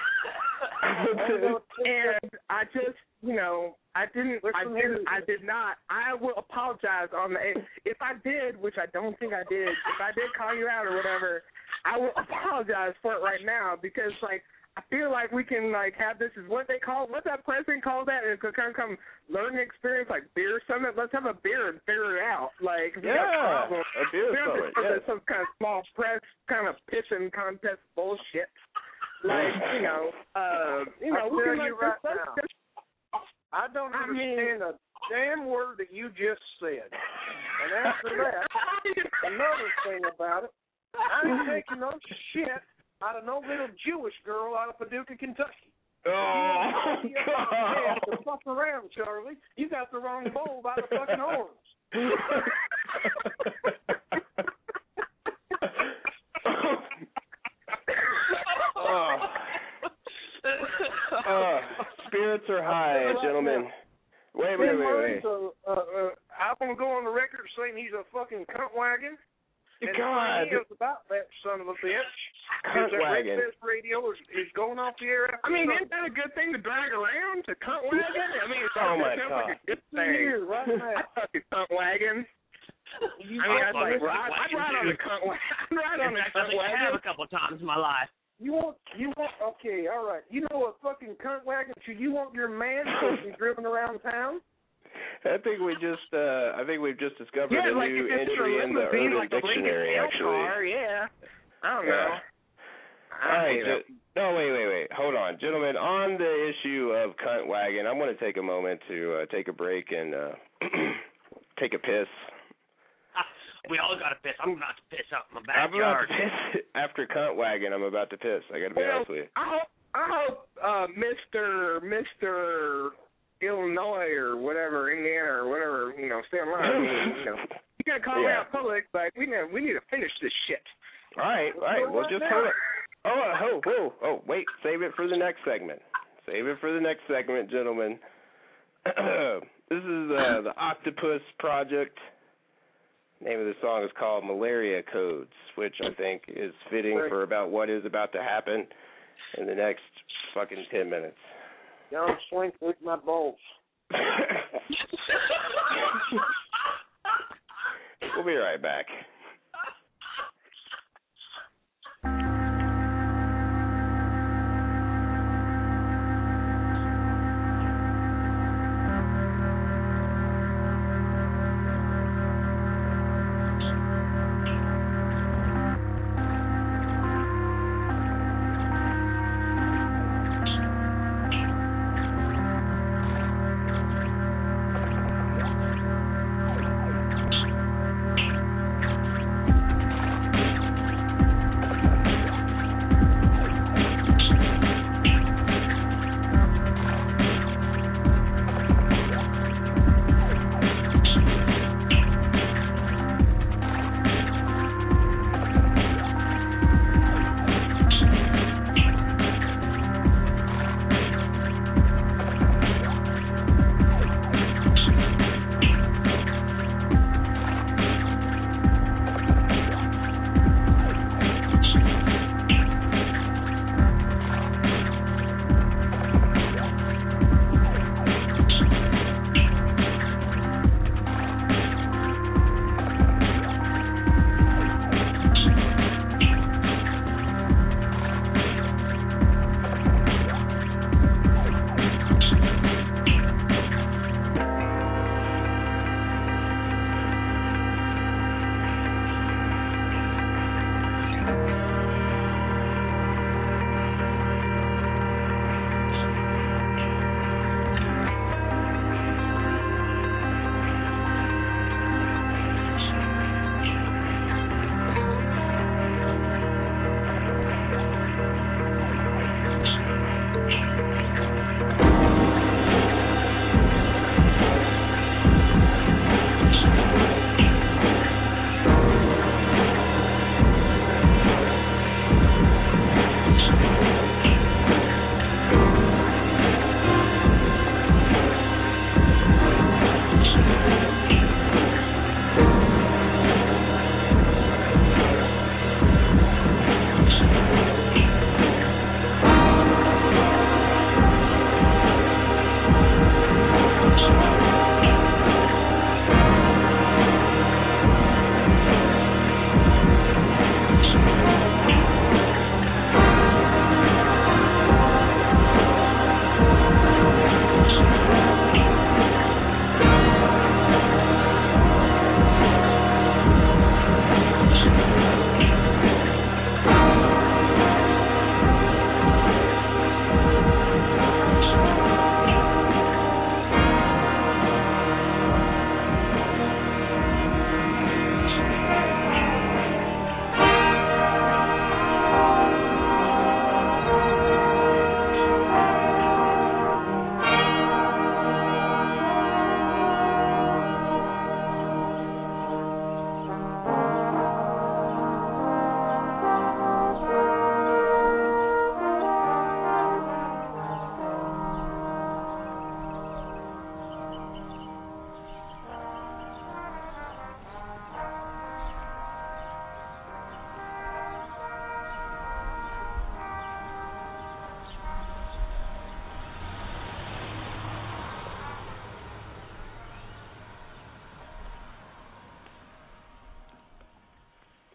And I just, I did not. I will apologize on the air. If I did, which I don't think I did, if I did call you out or whatever, I will apologize for it right now because, like, I feel like we can, like, have this is what they call, what's that president call that? It's a kind of learning experience, like beer summit. Let's have a beer and figure it out. Like, if we got problems, a beer summit. Yeah. Some kind of small press kind of pitching contest bullshit. Like, we can like right now. I don't understand a damn word that you just said. And after that, another thing about it, I ain't taking no shit out of no little Jewish girl out of Paducah, Kentucky. Oh, God. Yeah, fuck around, Charlie. You got the wrong bulb out of fucking horns. are high, gentlemen. Wait. So, I'm gonna go on the record saying he's a fucking cunt wagon. And God. he is about that son of a bitch. Cunt wagon. Redfest Radio is going off the air. I mean, isn't that a good thing to drag around to cunt wagon? I mean, it Oh, my sounds God. like a good thing. Right now. I fucking cunt wagon. I'd ride on the cunt wagon. I'd ride on the cunt I have wagon. a couple of times in my life. You want, okay, all right. You know a fucking cunt wagon? Should you want your man to be driven around town? I think we've just discovered a like new if it's entry a in the limousine, Urban like a Lincoln Dictionary, Mail actually. Car, yeah. I don't know. All right. No, wait. Hold on. Gentlemen, on the issue of cunt wagon, I'm going to take a moment to take a break and take a piss. We all got to piss. I'm about to piss out in my I'm about backyard. to piss. After cunt wagon, I'm about to piss. I got to be honest with you. I hope Mr. Illinois or whatever, Indiana or whatever, stay on line. I mean, you gotta call me out public, like we need to finish this shit. All right. Well, just hold it. Oh, wait. Save it for the next segment. Gentlemen. This is the Octopus Project. Name of the song is called Malaria Codes, which I think is fitting for about what is about to happen in the next fucking 10 minutes. Y'all swing with my balls. We'll be right back.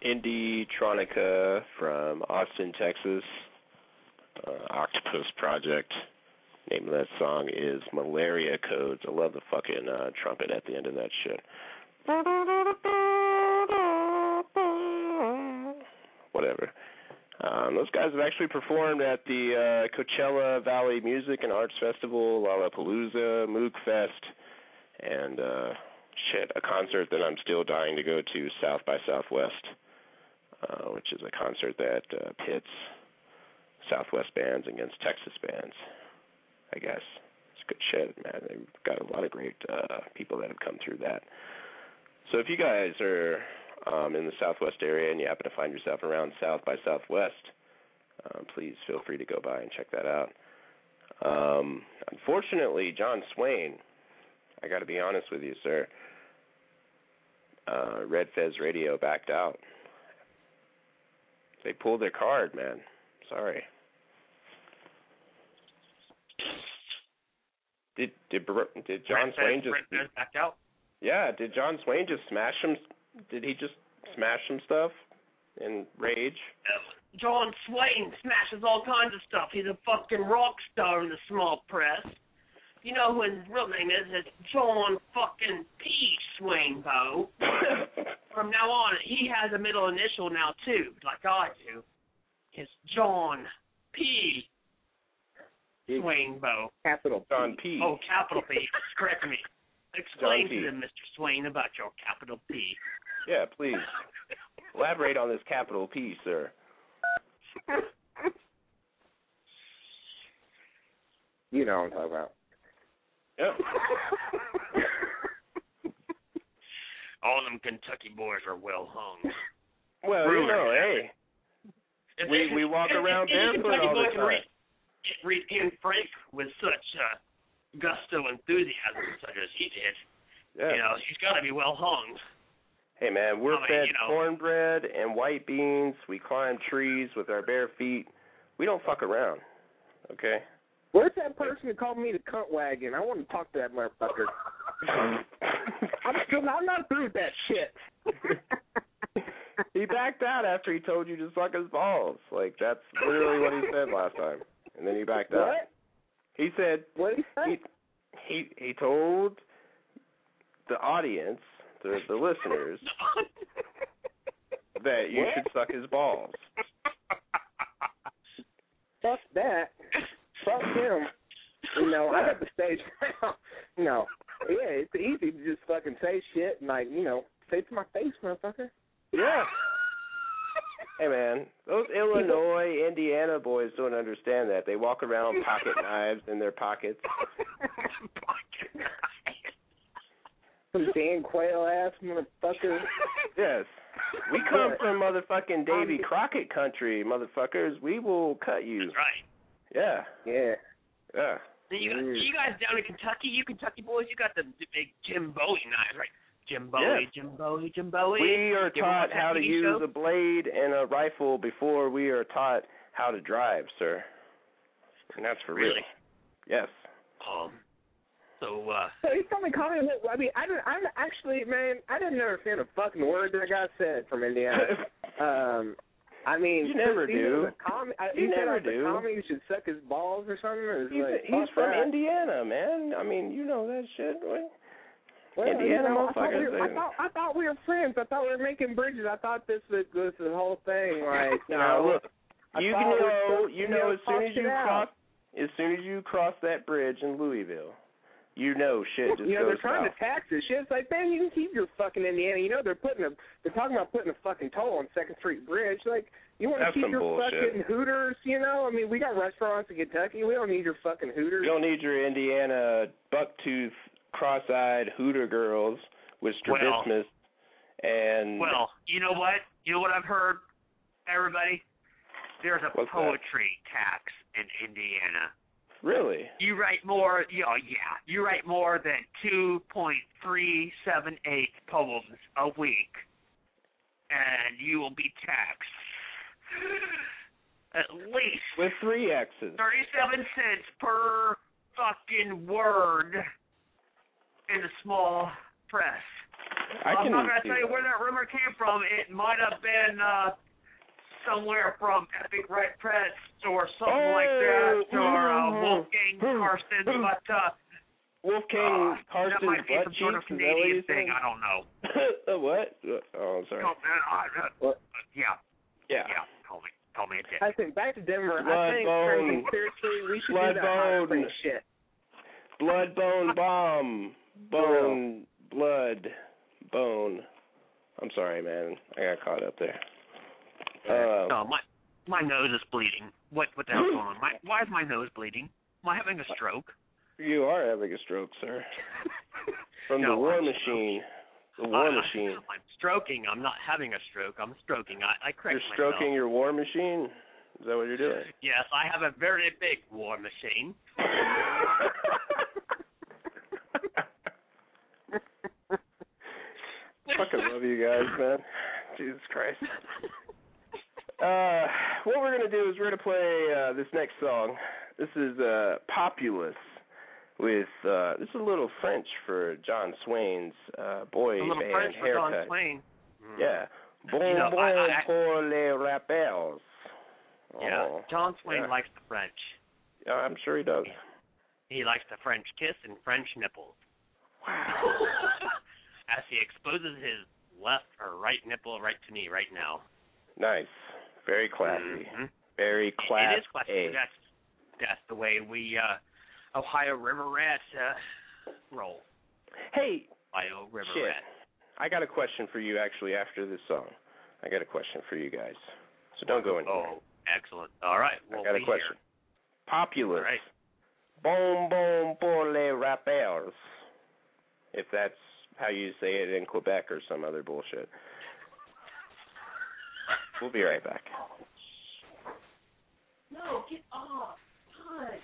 Indie Tronica from Austin, Texas. Octopus Project. Name of that song is Malaria Codes. I love the fucking trumpet at the end of that shit. Whatever. Those guys have actually performed at the Coachella Valley Music and Arts Festival, Lollapalooza, Moogfest, and a concert that I'm still dying to go to, South by Southwest, which is a concert that pits Southwest bands against Texas bands, I guess. It's good shit, man. They've got a lot of great people that have come through that. So if you guys are in the Southwest area and you happen to find yourself around South by Southwest, please feel free to go by and check that out. Unfortunately, John Swain, I got to be honest with you, sir, Red Fez Radio backed out. They pulled their card, man. Sorry. Did John Swain just back out? Yeah, did John Swain just smash him? Did he just smash some stuff in rage? John Swain smashes all kinds of stuff. He's a fucking rock star in the small press. You know who his real name is? It's John fucking P. Swainbo. From now on, he has a middle initial now too, like I do. It's John P. Swainbo. Capital John P. Oh, capital P. Correct me. Explain to them, Mr. Swain, about your capital P. Yeah, please. Elaborate on this capital P, sir. You know what I'm talking about. Yep. All them Kentucky boys are well hung. Well, you know, hey. We walk around barefoot all the time. Read Ian Frank with such gusto and enthusiasm, such as he did. Yeah. You know, he's got to be well hung. Hey, man, we're fed cornbread and white beans. We climb trees with our bare feet. We don't fuck around, okay? Where's that person who called me the cunt wagon? I want to talk to that motherfucker. I'm not through with that shit. He backed out after he told you to suck his balls. Like, that's literally what he said last time. And then he backed out. What? He said, what did he say? He told the audience, the listeners, that you should suck his balls. Fuck that. Fuck him. You know, I got the stage now. You know, yeah, it's easy to just fucking say shit and, like, you know, say it to my face, motherfucker. Yeah. Hey, man, those Illinois, Indiana boys don't understand that. They walk around with pocket knives in their pockets. Pocket knives. Some Dan Quayle-ass motherfucker. Yes. We come from motherfucking Davy Crockett country, motherfuckers. We will cut you. That's right. Yeah. Yeah. Yeah. You guys down in Kentucky, you Kentucky boys, you got the big Jim Bowie knives, right? Jim Bowie, Jim Bowie, Jim Bowie. We are taught how to use a blade and a rifle before we are taught how to drive, sir. And that's for real. Yes. So he's coming calling. I mean, I actually, man, I didn't understand a fucking word that guy said from Indiana. I mean, you never do. You never do. The commie should suck his balls or something. He's from Indiana, man. I mean, you know that shit. Well, Indiana motherfuckers. I thought we were friends. I thought we were making bridges. I thought this was the whole thing. Like, you know, look, as soon as you cross that bridge in Louisville, you know shit just goes they're trying south. to tax this shit. It's like, man, you can keep your fucking Indiana. You know, they're talking about putting a fucking toll on 2nd Street Bridge. Like, you want to keep your fucking Hooters, you know? I mean, we got restaurants in Kentucky. We don't need your fucking Hooters. You don't need your Indiana bucktooth, cross-eyed Hooter girls with strabismus and... Well, you know what? You know what I've heard, everybody? There's a poetry tax in Indiana. Really? You write more, you write more than 2.378 poems a week, and you will be taxed at least with 3 X's. 37 cents per fucking word in the small press. I'm not going to tell you where that rumor came from. It might have been somewhere from Epic Red Press or something like that, or Wolfgang Carstens, but Wolfgang Carstens, that might be some sort of Canadian thing. I don't know. What? Oh, I'm sorry. Yeah. Call me a dick. I think back to Denver. Bloodbone. Seriously, we should do that hot spring shit. Blood, bone, bomb. Bone, blood, bone. I'm sorry, man. I got caught up there. My nose is bleeding. What the hell's going on? Why is my nose bleeding? Am I having a stroke? You are having a stroke, sir. From the War Machine. The War Machine. I'm stroking. I'm not having a stroke. I'm stroking. I correct myself. You're stroking your War Machine? Is that what you're doing? Yes, I have a very big War Machine. Fucking love you guys, man. Jesus Christ. What we're going to do is we're going to play this next song. This is Populous with, this is a little French for John Swain's boy band haircut. A little French for John Swain. Yeah. Bon pour les rappels. Yeah, John Swain likes the French. Yeah, I'm sure he does. He likes the French kiss and French nipples. Wow. As he exposes his left or right nipple right to me right now. Nice. Very classy. Mm-hmm. Very classy. It is classy. That's the way we Ohio River Rats roll. Hey, Ohio River Rats. I got a question for you actually after this song. I got a question for you guys. So don't go anywhere. Oh, excellent. All right. I got a question. Here. Populous. All right. Bon bon pour les rappels. If that's how you say it in Quebec or some other bullshit. We'll be right back. No, get off. God.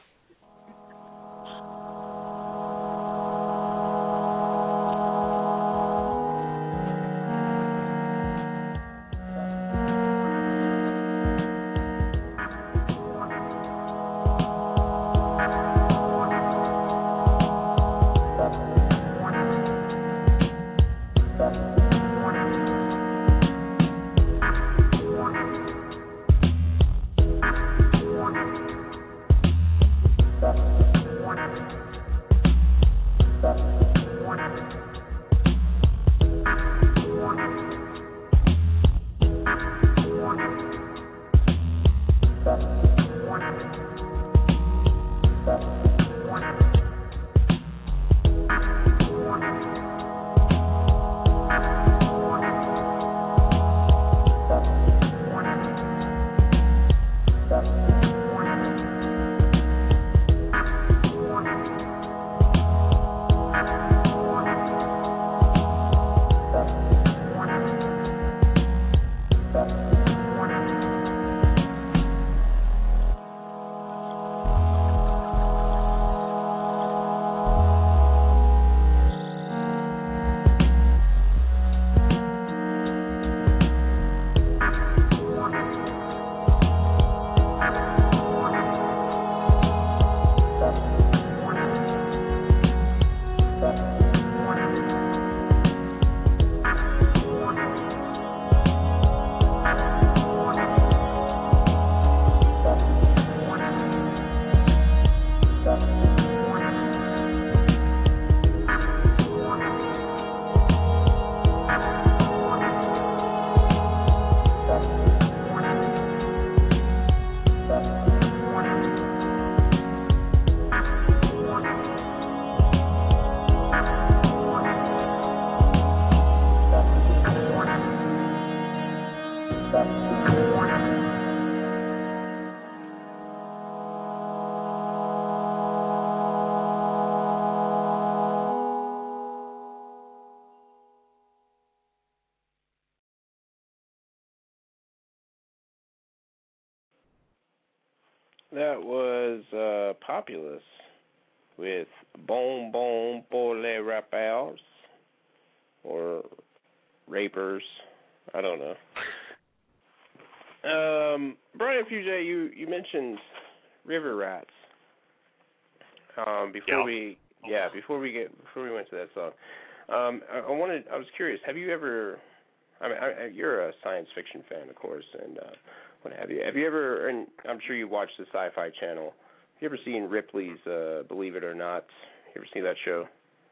That was Populous with Bon Bon pour les rappels, or rapers. I don't know. Brian Fugé, you mentioned River Rats. Before we went to that song, I was curious. Have you ever? I mean, you're a science fiction fan, of course, and what have you? Have you ever? And I'm sure you watch the Sci-Fi Channel. Have you ever seen Ripley's Believe It or Not? You ever see that show?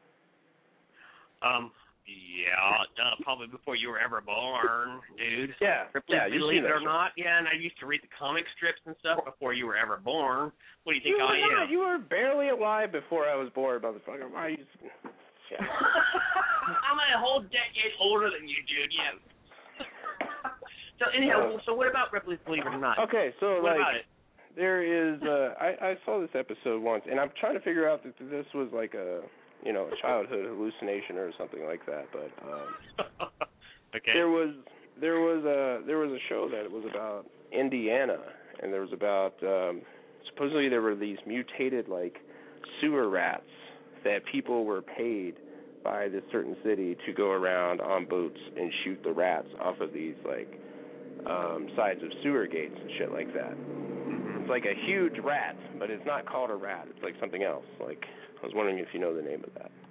Yeah, probably before you were ever born, dude. Yeah, Believe it or show. not, yeah, and I used to read the comic strips and stuff before you were ever born. What do you think I am? You were barely alive before I was born, motherfucker. Why you? Yeah. I'm a whole decade older than you, dude. Yeah. So anyhow, so what about Ripley's Believe It or Not? Okay, so what about it? There is. I saw this episode once, and I'm trying to figure out that this was like a childhood hallucination or something like that. But okay. There was a show that was about Indiana, and there was about supposedly there were these mutated like sewer rats that people were paid by this certain city to go around on boats and shoot the rats off of these like sides of sewer gates and shit like that. It's like a huge rat, but it's not called a rat. It's like something else. Like, I was wondering if you know the name of that.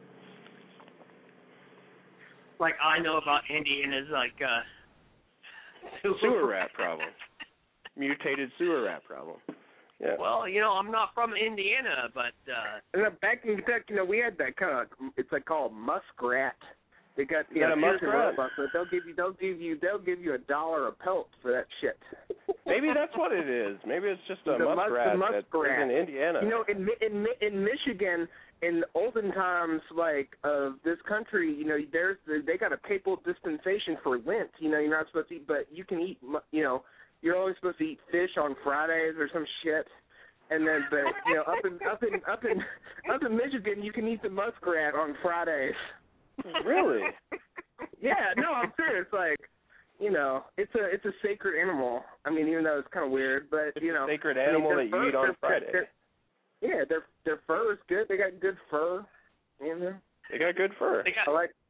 Like I know about Indiana's like sewer rat problem. Mutated sewer rat problem. Yeah. Well, I'm not from Indiana, but back in Kentucky, we had that kind of, it's like called muskrat. They got a muskrat. They'll give you $1 a pelt for that shit. Maybe that's what it is. Maybe it's just a muskrat that's in Indiana. In Michigan, in olden times, like of this country, they got a papal dispensation for Lent. You're not supposed to eat, but you can eat. You're only supposed to eat fish on Fridays or some shit. And then, up in Michigan, you can eat the muskrat on Fridays. Really? Yeah. No, I'm serious. Like, it's a sacred animal. I mean, even though it's kind of weird, but it's a sacred animal that you eat on Friday. Yeah, their fur is good. They got good fur. They got good fur. They got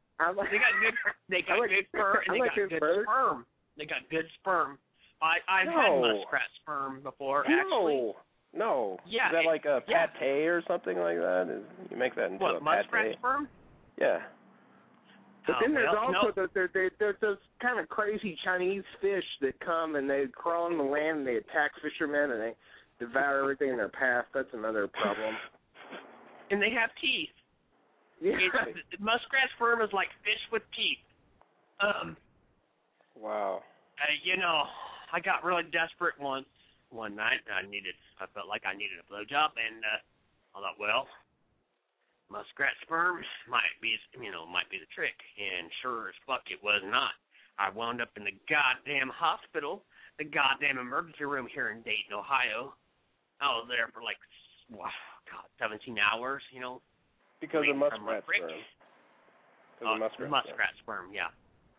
good fur and they got good sperm. They got good sperm. I've had muskrat sperm before, actually. No. Yeah. Is that like a pate or something like that? You make that into a pate? Muskrat sperm? Yeah. But then there's there's those kind of crazy Chinese fish that come and they crawl on the land and they attack fishermen and they devour everything in their path. That's another problem. And they have teeth. Yeah. Muskrat sperm is like fish with teeth. Wow. I got really desperate one night. I felt like I needed a blowjob, and I thought, well, muskrat sperm might be the trick. And sure as fuck, it was not. I wound up in the goddamn hospital, the goddamn emergency room here in Dayton, Ohio. I was there for 17 hours. Because of muskrat sperm. Muskrat sperm, yeah.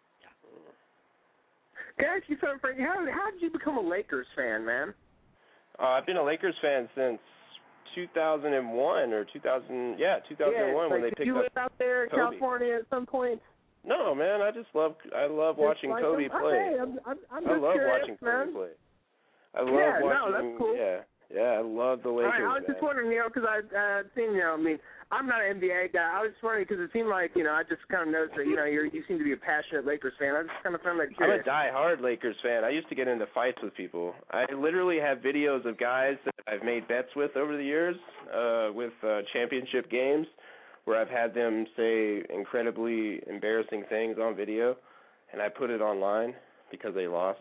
Can I ask you something, Frankie? How did you become a Lakers fan, man? I've been a Lakers fan since 2001 or 2000. Yeah, 2001 when they picked up. Did you live out there in California at some point? No, man. I love watching Kobe play. I'm I love watching Kobe play. I love watching. No, that's cool. Yeah, I love the Lakers. I was just wondering, because I'd seen, I'm not an NBA guy. I was just wondering because it seemed like, I just kind of noticed that, you seem to be a passionate Lakers fan. I just kind of found that curious. I'm a die-hard Lakers fan. I used to get into fights with people. I literally have videos of guys that I've made bets with over the years with championship games where I've had them say incredibly embarrassing things on video, and I put it online because they lost.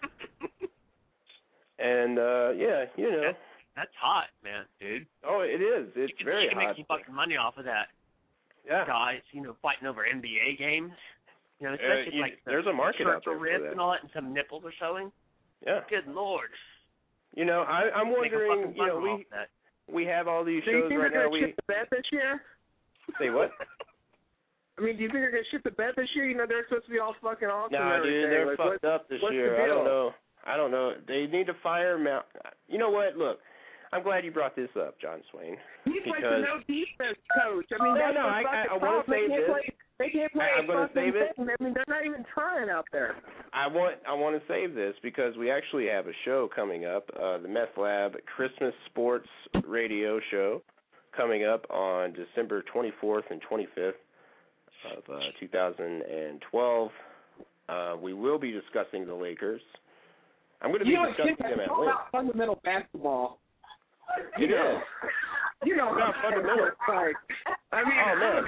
And, That's hot, man, dude. Oh, it is. It's very hot. You can make some fucking money off of that. Yeah. Guys, fighting over NBA games. Especially there's a market out there wrist for that. and all that, and some nipples are showing. Yeah. Good Lord. I'm wondering, we have all these shows right now. Do you think they're going to ship the bet this year? Say what? I mean, do you think they're going to ship the bet this year? They're supposed to be all fucking awesome. No, dude, they're fucked up this year. I don't know. They need to fire Mount. You know what? Look, I'm glad you brought this up, John Swain. He's like the no defense coach. I mean, I want to say this. They can't play. I'm going to save it. I mean, they're not even trying out there. I want to save this because we actually have a show coming up, the Meth Lab Christmas Sports Radio Show, coming up on December 24th and 25th. of 2012. We will be discussing the Lakers. I'm going to be discussing them at length. About fundamental basketball. It is. You know about fundamental. Like, I mean,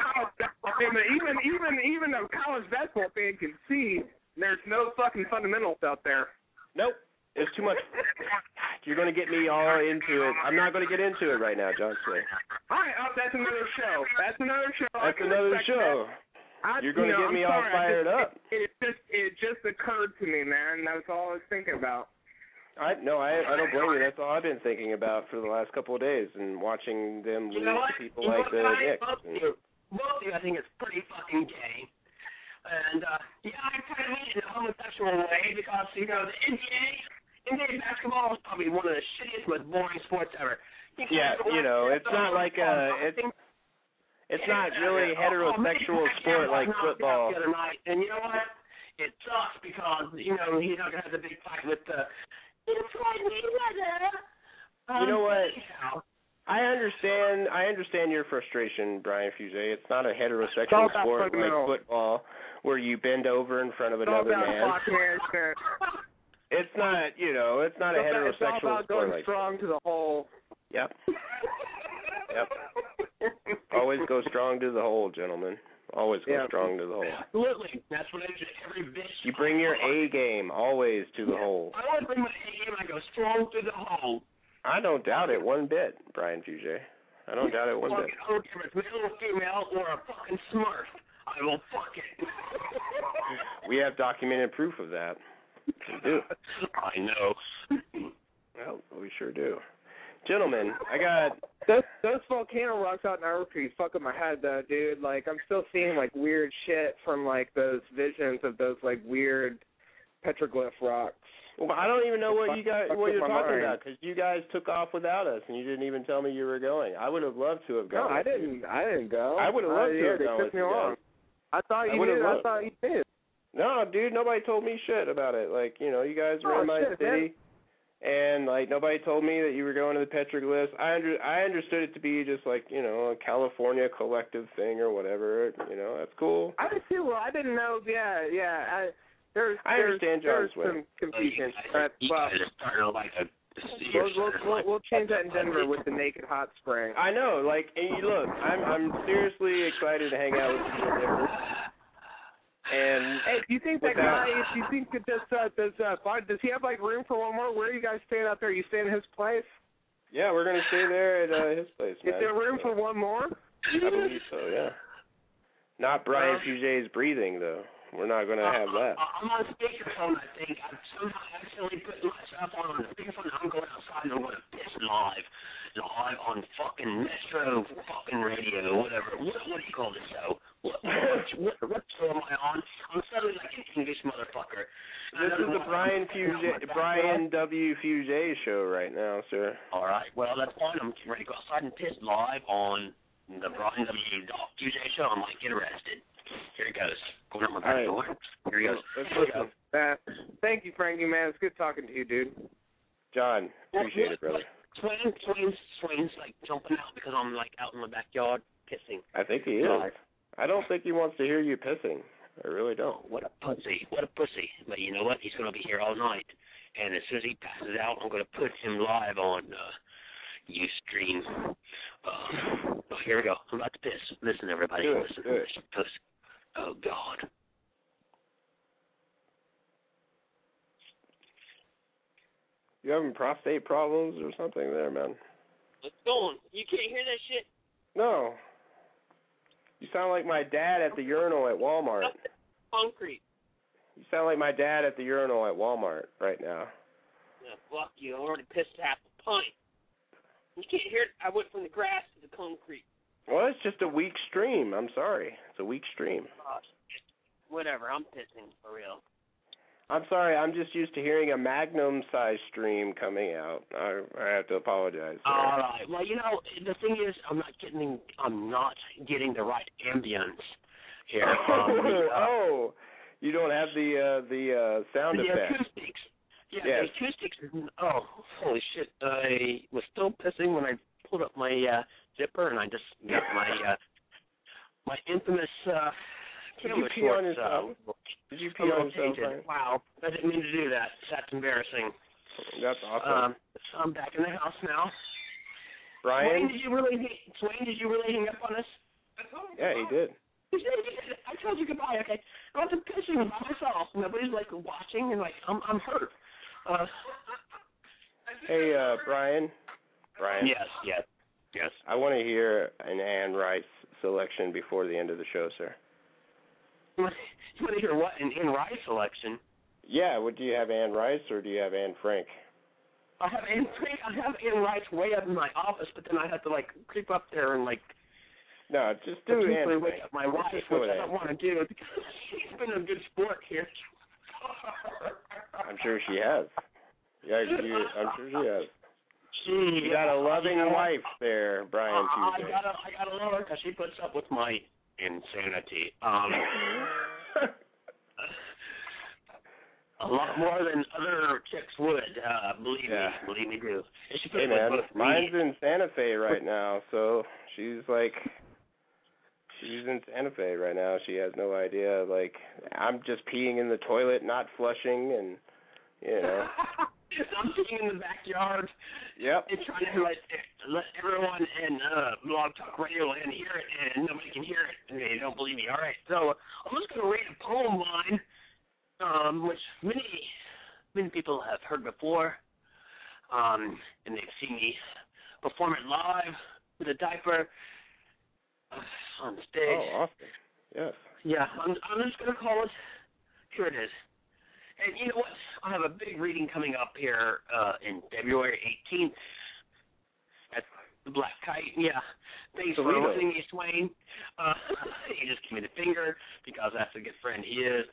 oh, even a college basketball fan can see there's no fucking fundamentals out there. Nope. It's too much. You're going to get me all into it. I'm not going to get into it right now, John Slay. All right, that's another show. That's another show. You're going to get me all fired up. It just occurred to me, man. That's all I was thinking about. I don't blame you. That's all I've been thinking about for the last couple of days, and watching them lose to people like the Knicks. Both of you, I think it's pretty fucking gay. And, I kind of mean it in a homosexual way because, the NBA basketball is probably one of the shittiest, most boring sports ever. It's not like it's not really heterosexual sport like football. The other night, and you know what? It sucks because, he's not going to have the big fight with the... You know what? I understand your frustration, Brian Fuse. It's not a heterosexual sport like football where you bend over in front of another man. It's not, it's not a heterosexual sport. It's all about going strong to the hole. Yep. Always go strong to the hole, gentlemen. Always go strong to the hole. Absolutely. That's what I do. Every bitch. You bring your A game always to the hole. I always bring my A game. I go strong to the hole. I don't doubt it one bit, Brian Fuse. I don't doubt it one bit. I don't care if it's male or female or a fucking smurf. I will fuck it. We have documented proof of that. We do. I know. Well, we sure do. Gentlemen, I got... Those volcano rocks out in Albuquerque fucking my head, though, dude. Like, I'm still seeing, weird shit from, those visions of those, weird petroglyph rocks. Well, I don't even know what you're talking about, because you guys took off without us, and you didn't even tell me you were going. I would have loved to have gone. No, I didn't go. I would have loved to have gone with you guys. I thought you did. No, dude, nobody told me shit about it. You guys were in my city, and, nobody told me that you were going to the petroglyphs. I understood it to be just, a California collective thing or whatever. That's cool. I did too. Well, I didn't know. Yeah. I understand John's way. Some confusion. We'll change that in Denver with the Naked Hot Spring. I know. Look, I'm seriously excited to hang out with you in Denver. And hey, do you think that guy? Do you think that does he have room for one more? Where are you guys staying out there? You staying at his place? Yeah, we're gonna stay there at his place. Is there room for one more? I believe so. Yeah. Not Brian Fuget's breathing though. We're not gonna have that. I'm on speakerphone. I think I somehow accidentally put myself on speakerphone. I'm going outside and I'm going to piss live on fucking Metro fucking radio, whatever. What do you call this show? What show am I on? I'm suddenly like an English motherfucker. This is the Brian W. Fuse show right now, sir. All right. Well, that's fine. I'm getting ready to go outside and piss live on the Brian W. Fuse show. I might get arrested. Here he goes. Going up my back door. Here he goes. Let's listen. Thank you, Frankie, man. It's good talking to you, dude. John, appreciate it, brother. Swain's jumping out because I'm out in my backyard pissing. I think he is. I don't think he wants to hear you pissing. I really don't. What a pussy. But you know what? He's going to be here all night. And as soon as he passes out, I'm going to put him live on Ustream. Here we go. I'm about to piss. Listen, everybody. Listen. Oh, God. You having prostate problems or something there, man? What's going? You can't hear that shit? No. You sound like my dad at the urinal at Walmart. Concrete. You sound like my dad at the urinal at Walmart right now. Yeah, fuck you. I already pissed half the pint. You can't hear it. I went from the grass to the concrete. Well, it's just a weak stream. I'm sorry. It's a weak stream. Whatever. I'm pissing for real. I'm sorry. I'm just used to hearing a Magnum-sized stream coming out. I have to apologize. All right. Well, the thing is, I'm not getting the right ambience here. Oh, you don't have the sound effect. The acoustics. Yeah, yes. The acoustics. Oh, holy shit! I was still pissing when I pulled up my zipper, and I just got my infamous Camera pee on shorts. yourself? Did you pee on yourself, Brian? Wow, I didn't mean to do that. That's embarrassing. That's awesome. I'm back in the house now. Brian? Swain, did you really hang up on us? Yeah, he did. I told you goodbye, okay? I wasn't pissing by myself. Nobody's, like, watching, and, like, I'm hurt. Hey, Brian? Brian? Yes. I want to hear an Anne Rice selection before the end of the show, sir. You want to hear what? An Anne Rice selection? Yeah, do you have Anne Rice or do you have Anne Frank? I have Anne Rice way up in my office, but then I have to, like, creep up there and, like, no, just do Anne Frank. Wake up my wife, which I don't want to do because she's been a good sport here. I'm sure she has. Yeah, I'm sure she has. You got a loving wife there, Brian Tuesday. I gotta love her because she puts up with my insanity. A lot more than other chicks would, believe me, do. Hey, man, mine's in Santa Fe right now, so she's in Santa Fe right now. She has no idea. Like, I'm just peeing in the toilet, not flushing, and, you know. I'm peeing in the backyard. Yep. And trying to let everyone in Blog Talk Radio Land hear it, and nobody can hear it, and they don't believe me. All right, so I'm just going to read a poem of mine, which many people have heard before, and they've seen me perform it live with a diaper on stage. Oh, awesome. Yes. Yeah, I'm just going to call it Here It Is. And you know what? I have a big reading coming up here in February 18th at the Black Kite. Yeah. Thanks for listening, Swain. He just gave me the finger because that's a good friend he is.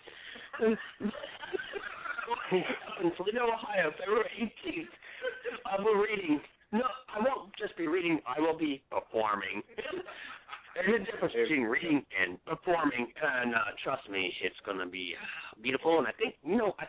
In Toledo, Ohio, February 18th, I'll be reading. No, I won't just be reading. I will be performing. There's a difference between reading and performing, and trust me, it's going to be beautiful. And I think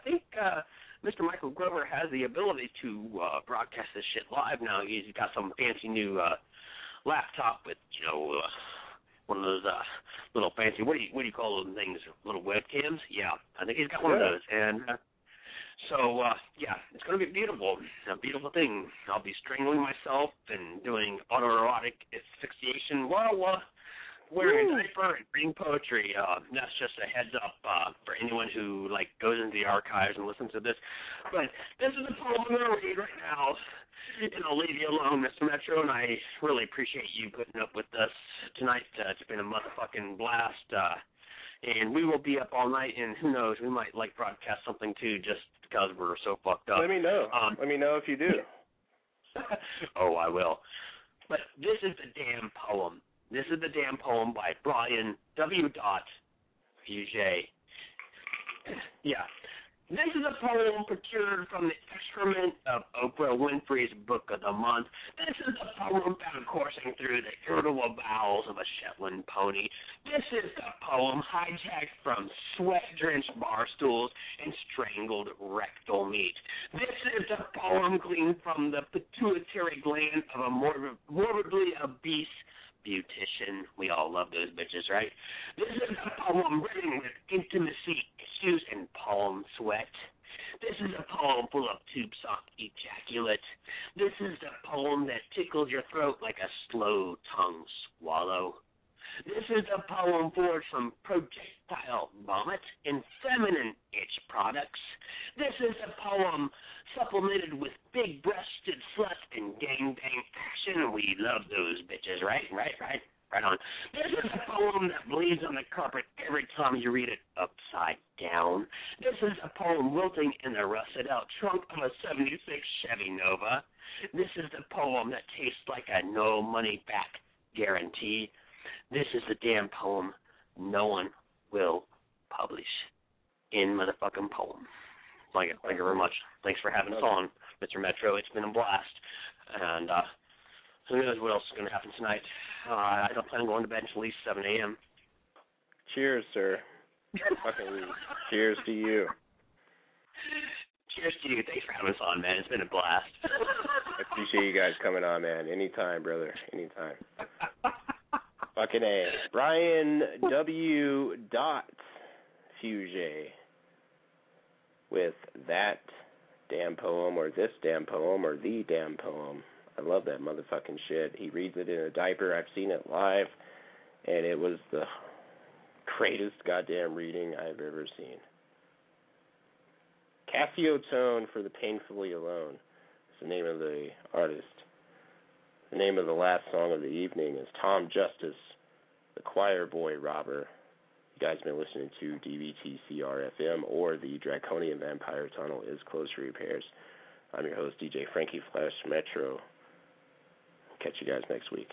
Mr. Michael Grover has the ability to broadcast this shit live now. He's got some fancy new laptop with, one of those little fancy, what do you call those things, little webcams? Yeah, I think he's got one of those. And so, it's going to be beautiful, a beautiful thing. I'll be strangling myself and doing autoerotic asphyxiation while wearing a diaper and reading poetry. That's just a heads up for anyone who goes into the archives and listens to this. But this is a poem I'm going to read right now, and I'll leave you alone, Mr. Metro, and I really appreciate you putting up with us tonight. It's been a motherfucking blast, and we will be up all night, and who knows, we might broadcast something too just because we're so fucked up. Let me know. Let me know if you do. Oh, I will. But this is the damn poem. This is the damn poem by Brian W. Fugé. Yeah. This is a poem procured from the excrement of Oprah Winfrey's Book of the Month. This is a poem found coursing through the irritable bowels of a Shetland pony. This is a poem hijacked from sweat-drenched bar stools and strangled rectal meat. This is a poem gleaned from the pituitary gland of a morbidly obese beautician. We all love those bitches, right? This is a poem written with intimacy issues and palm sweat. This is a poem full of tube sock ejaculate. This is a poem that tickles your throat like a slow tongue swallow. This is a poem forged from projectile vomit and feminine itch products. This is a poem supplemented with big-breasted slut and gangbang action. We love those bitches, right? Right on. This is a poem that bleeds on the carpet every time you read it upside down. This is a poem wilting in the rusted-out trunk of a 76 Chevy Nova. This is the poem that tastes like a no-money-back guarantee. This is the damn poem no one will publish in motherfucking poem. Thank you very much. Thanks for having us on, Mr. Metro. It's been a blast. And who knows what else is going to happen tonight. I don't plan on going to bed until at least 7 a.m. Cheers, sir. Fucking cheers to you. Cheers to you. Thanks for having us on, man. It's been a blast. I appreciate you guys coming on, man. Anytime, brother. Anytime. Fucking A. Brian W. Fugé with That Damn Poem, or This Damn Poem, or The Damn Poem. I love that motherfucking shit. He reads it in a diaper. I've seen it live, and it was the greatest goddamn reading I've ever seen. Cassio Tone for the Painfully Alone is the name of the artist. The name of the last song of the evening is Tom Justice, the Choir Boy Robber. You guys have been listening to DVTCR-FM, or the Draconian Vampire Tunnel is closed for repairs. I'm your host, DJ Frankie Flash Metro. Catch you guys next week.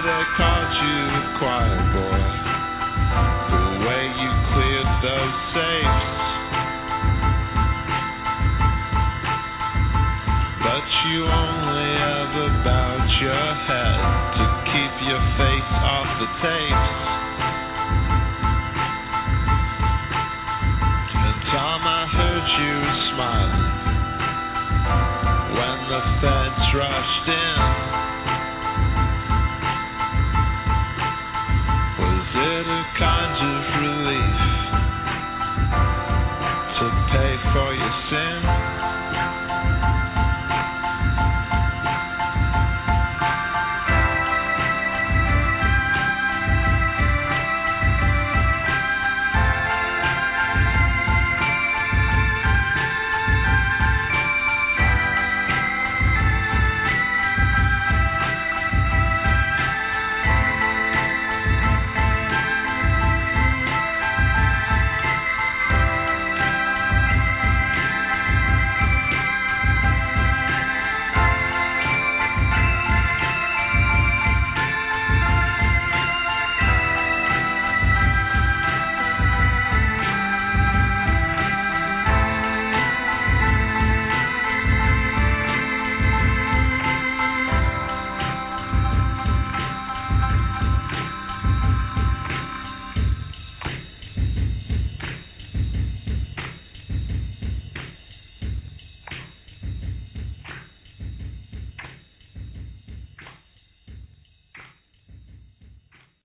Choir boy, the way you cleared those sails.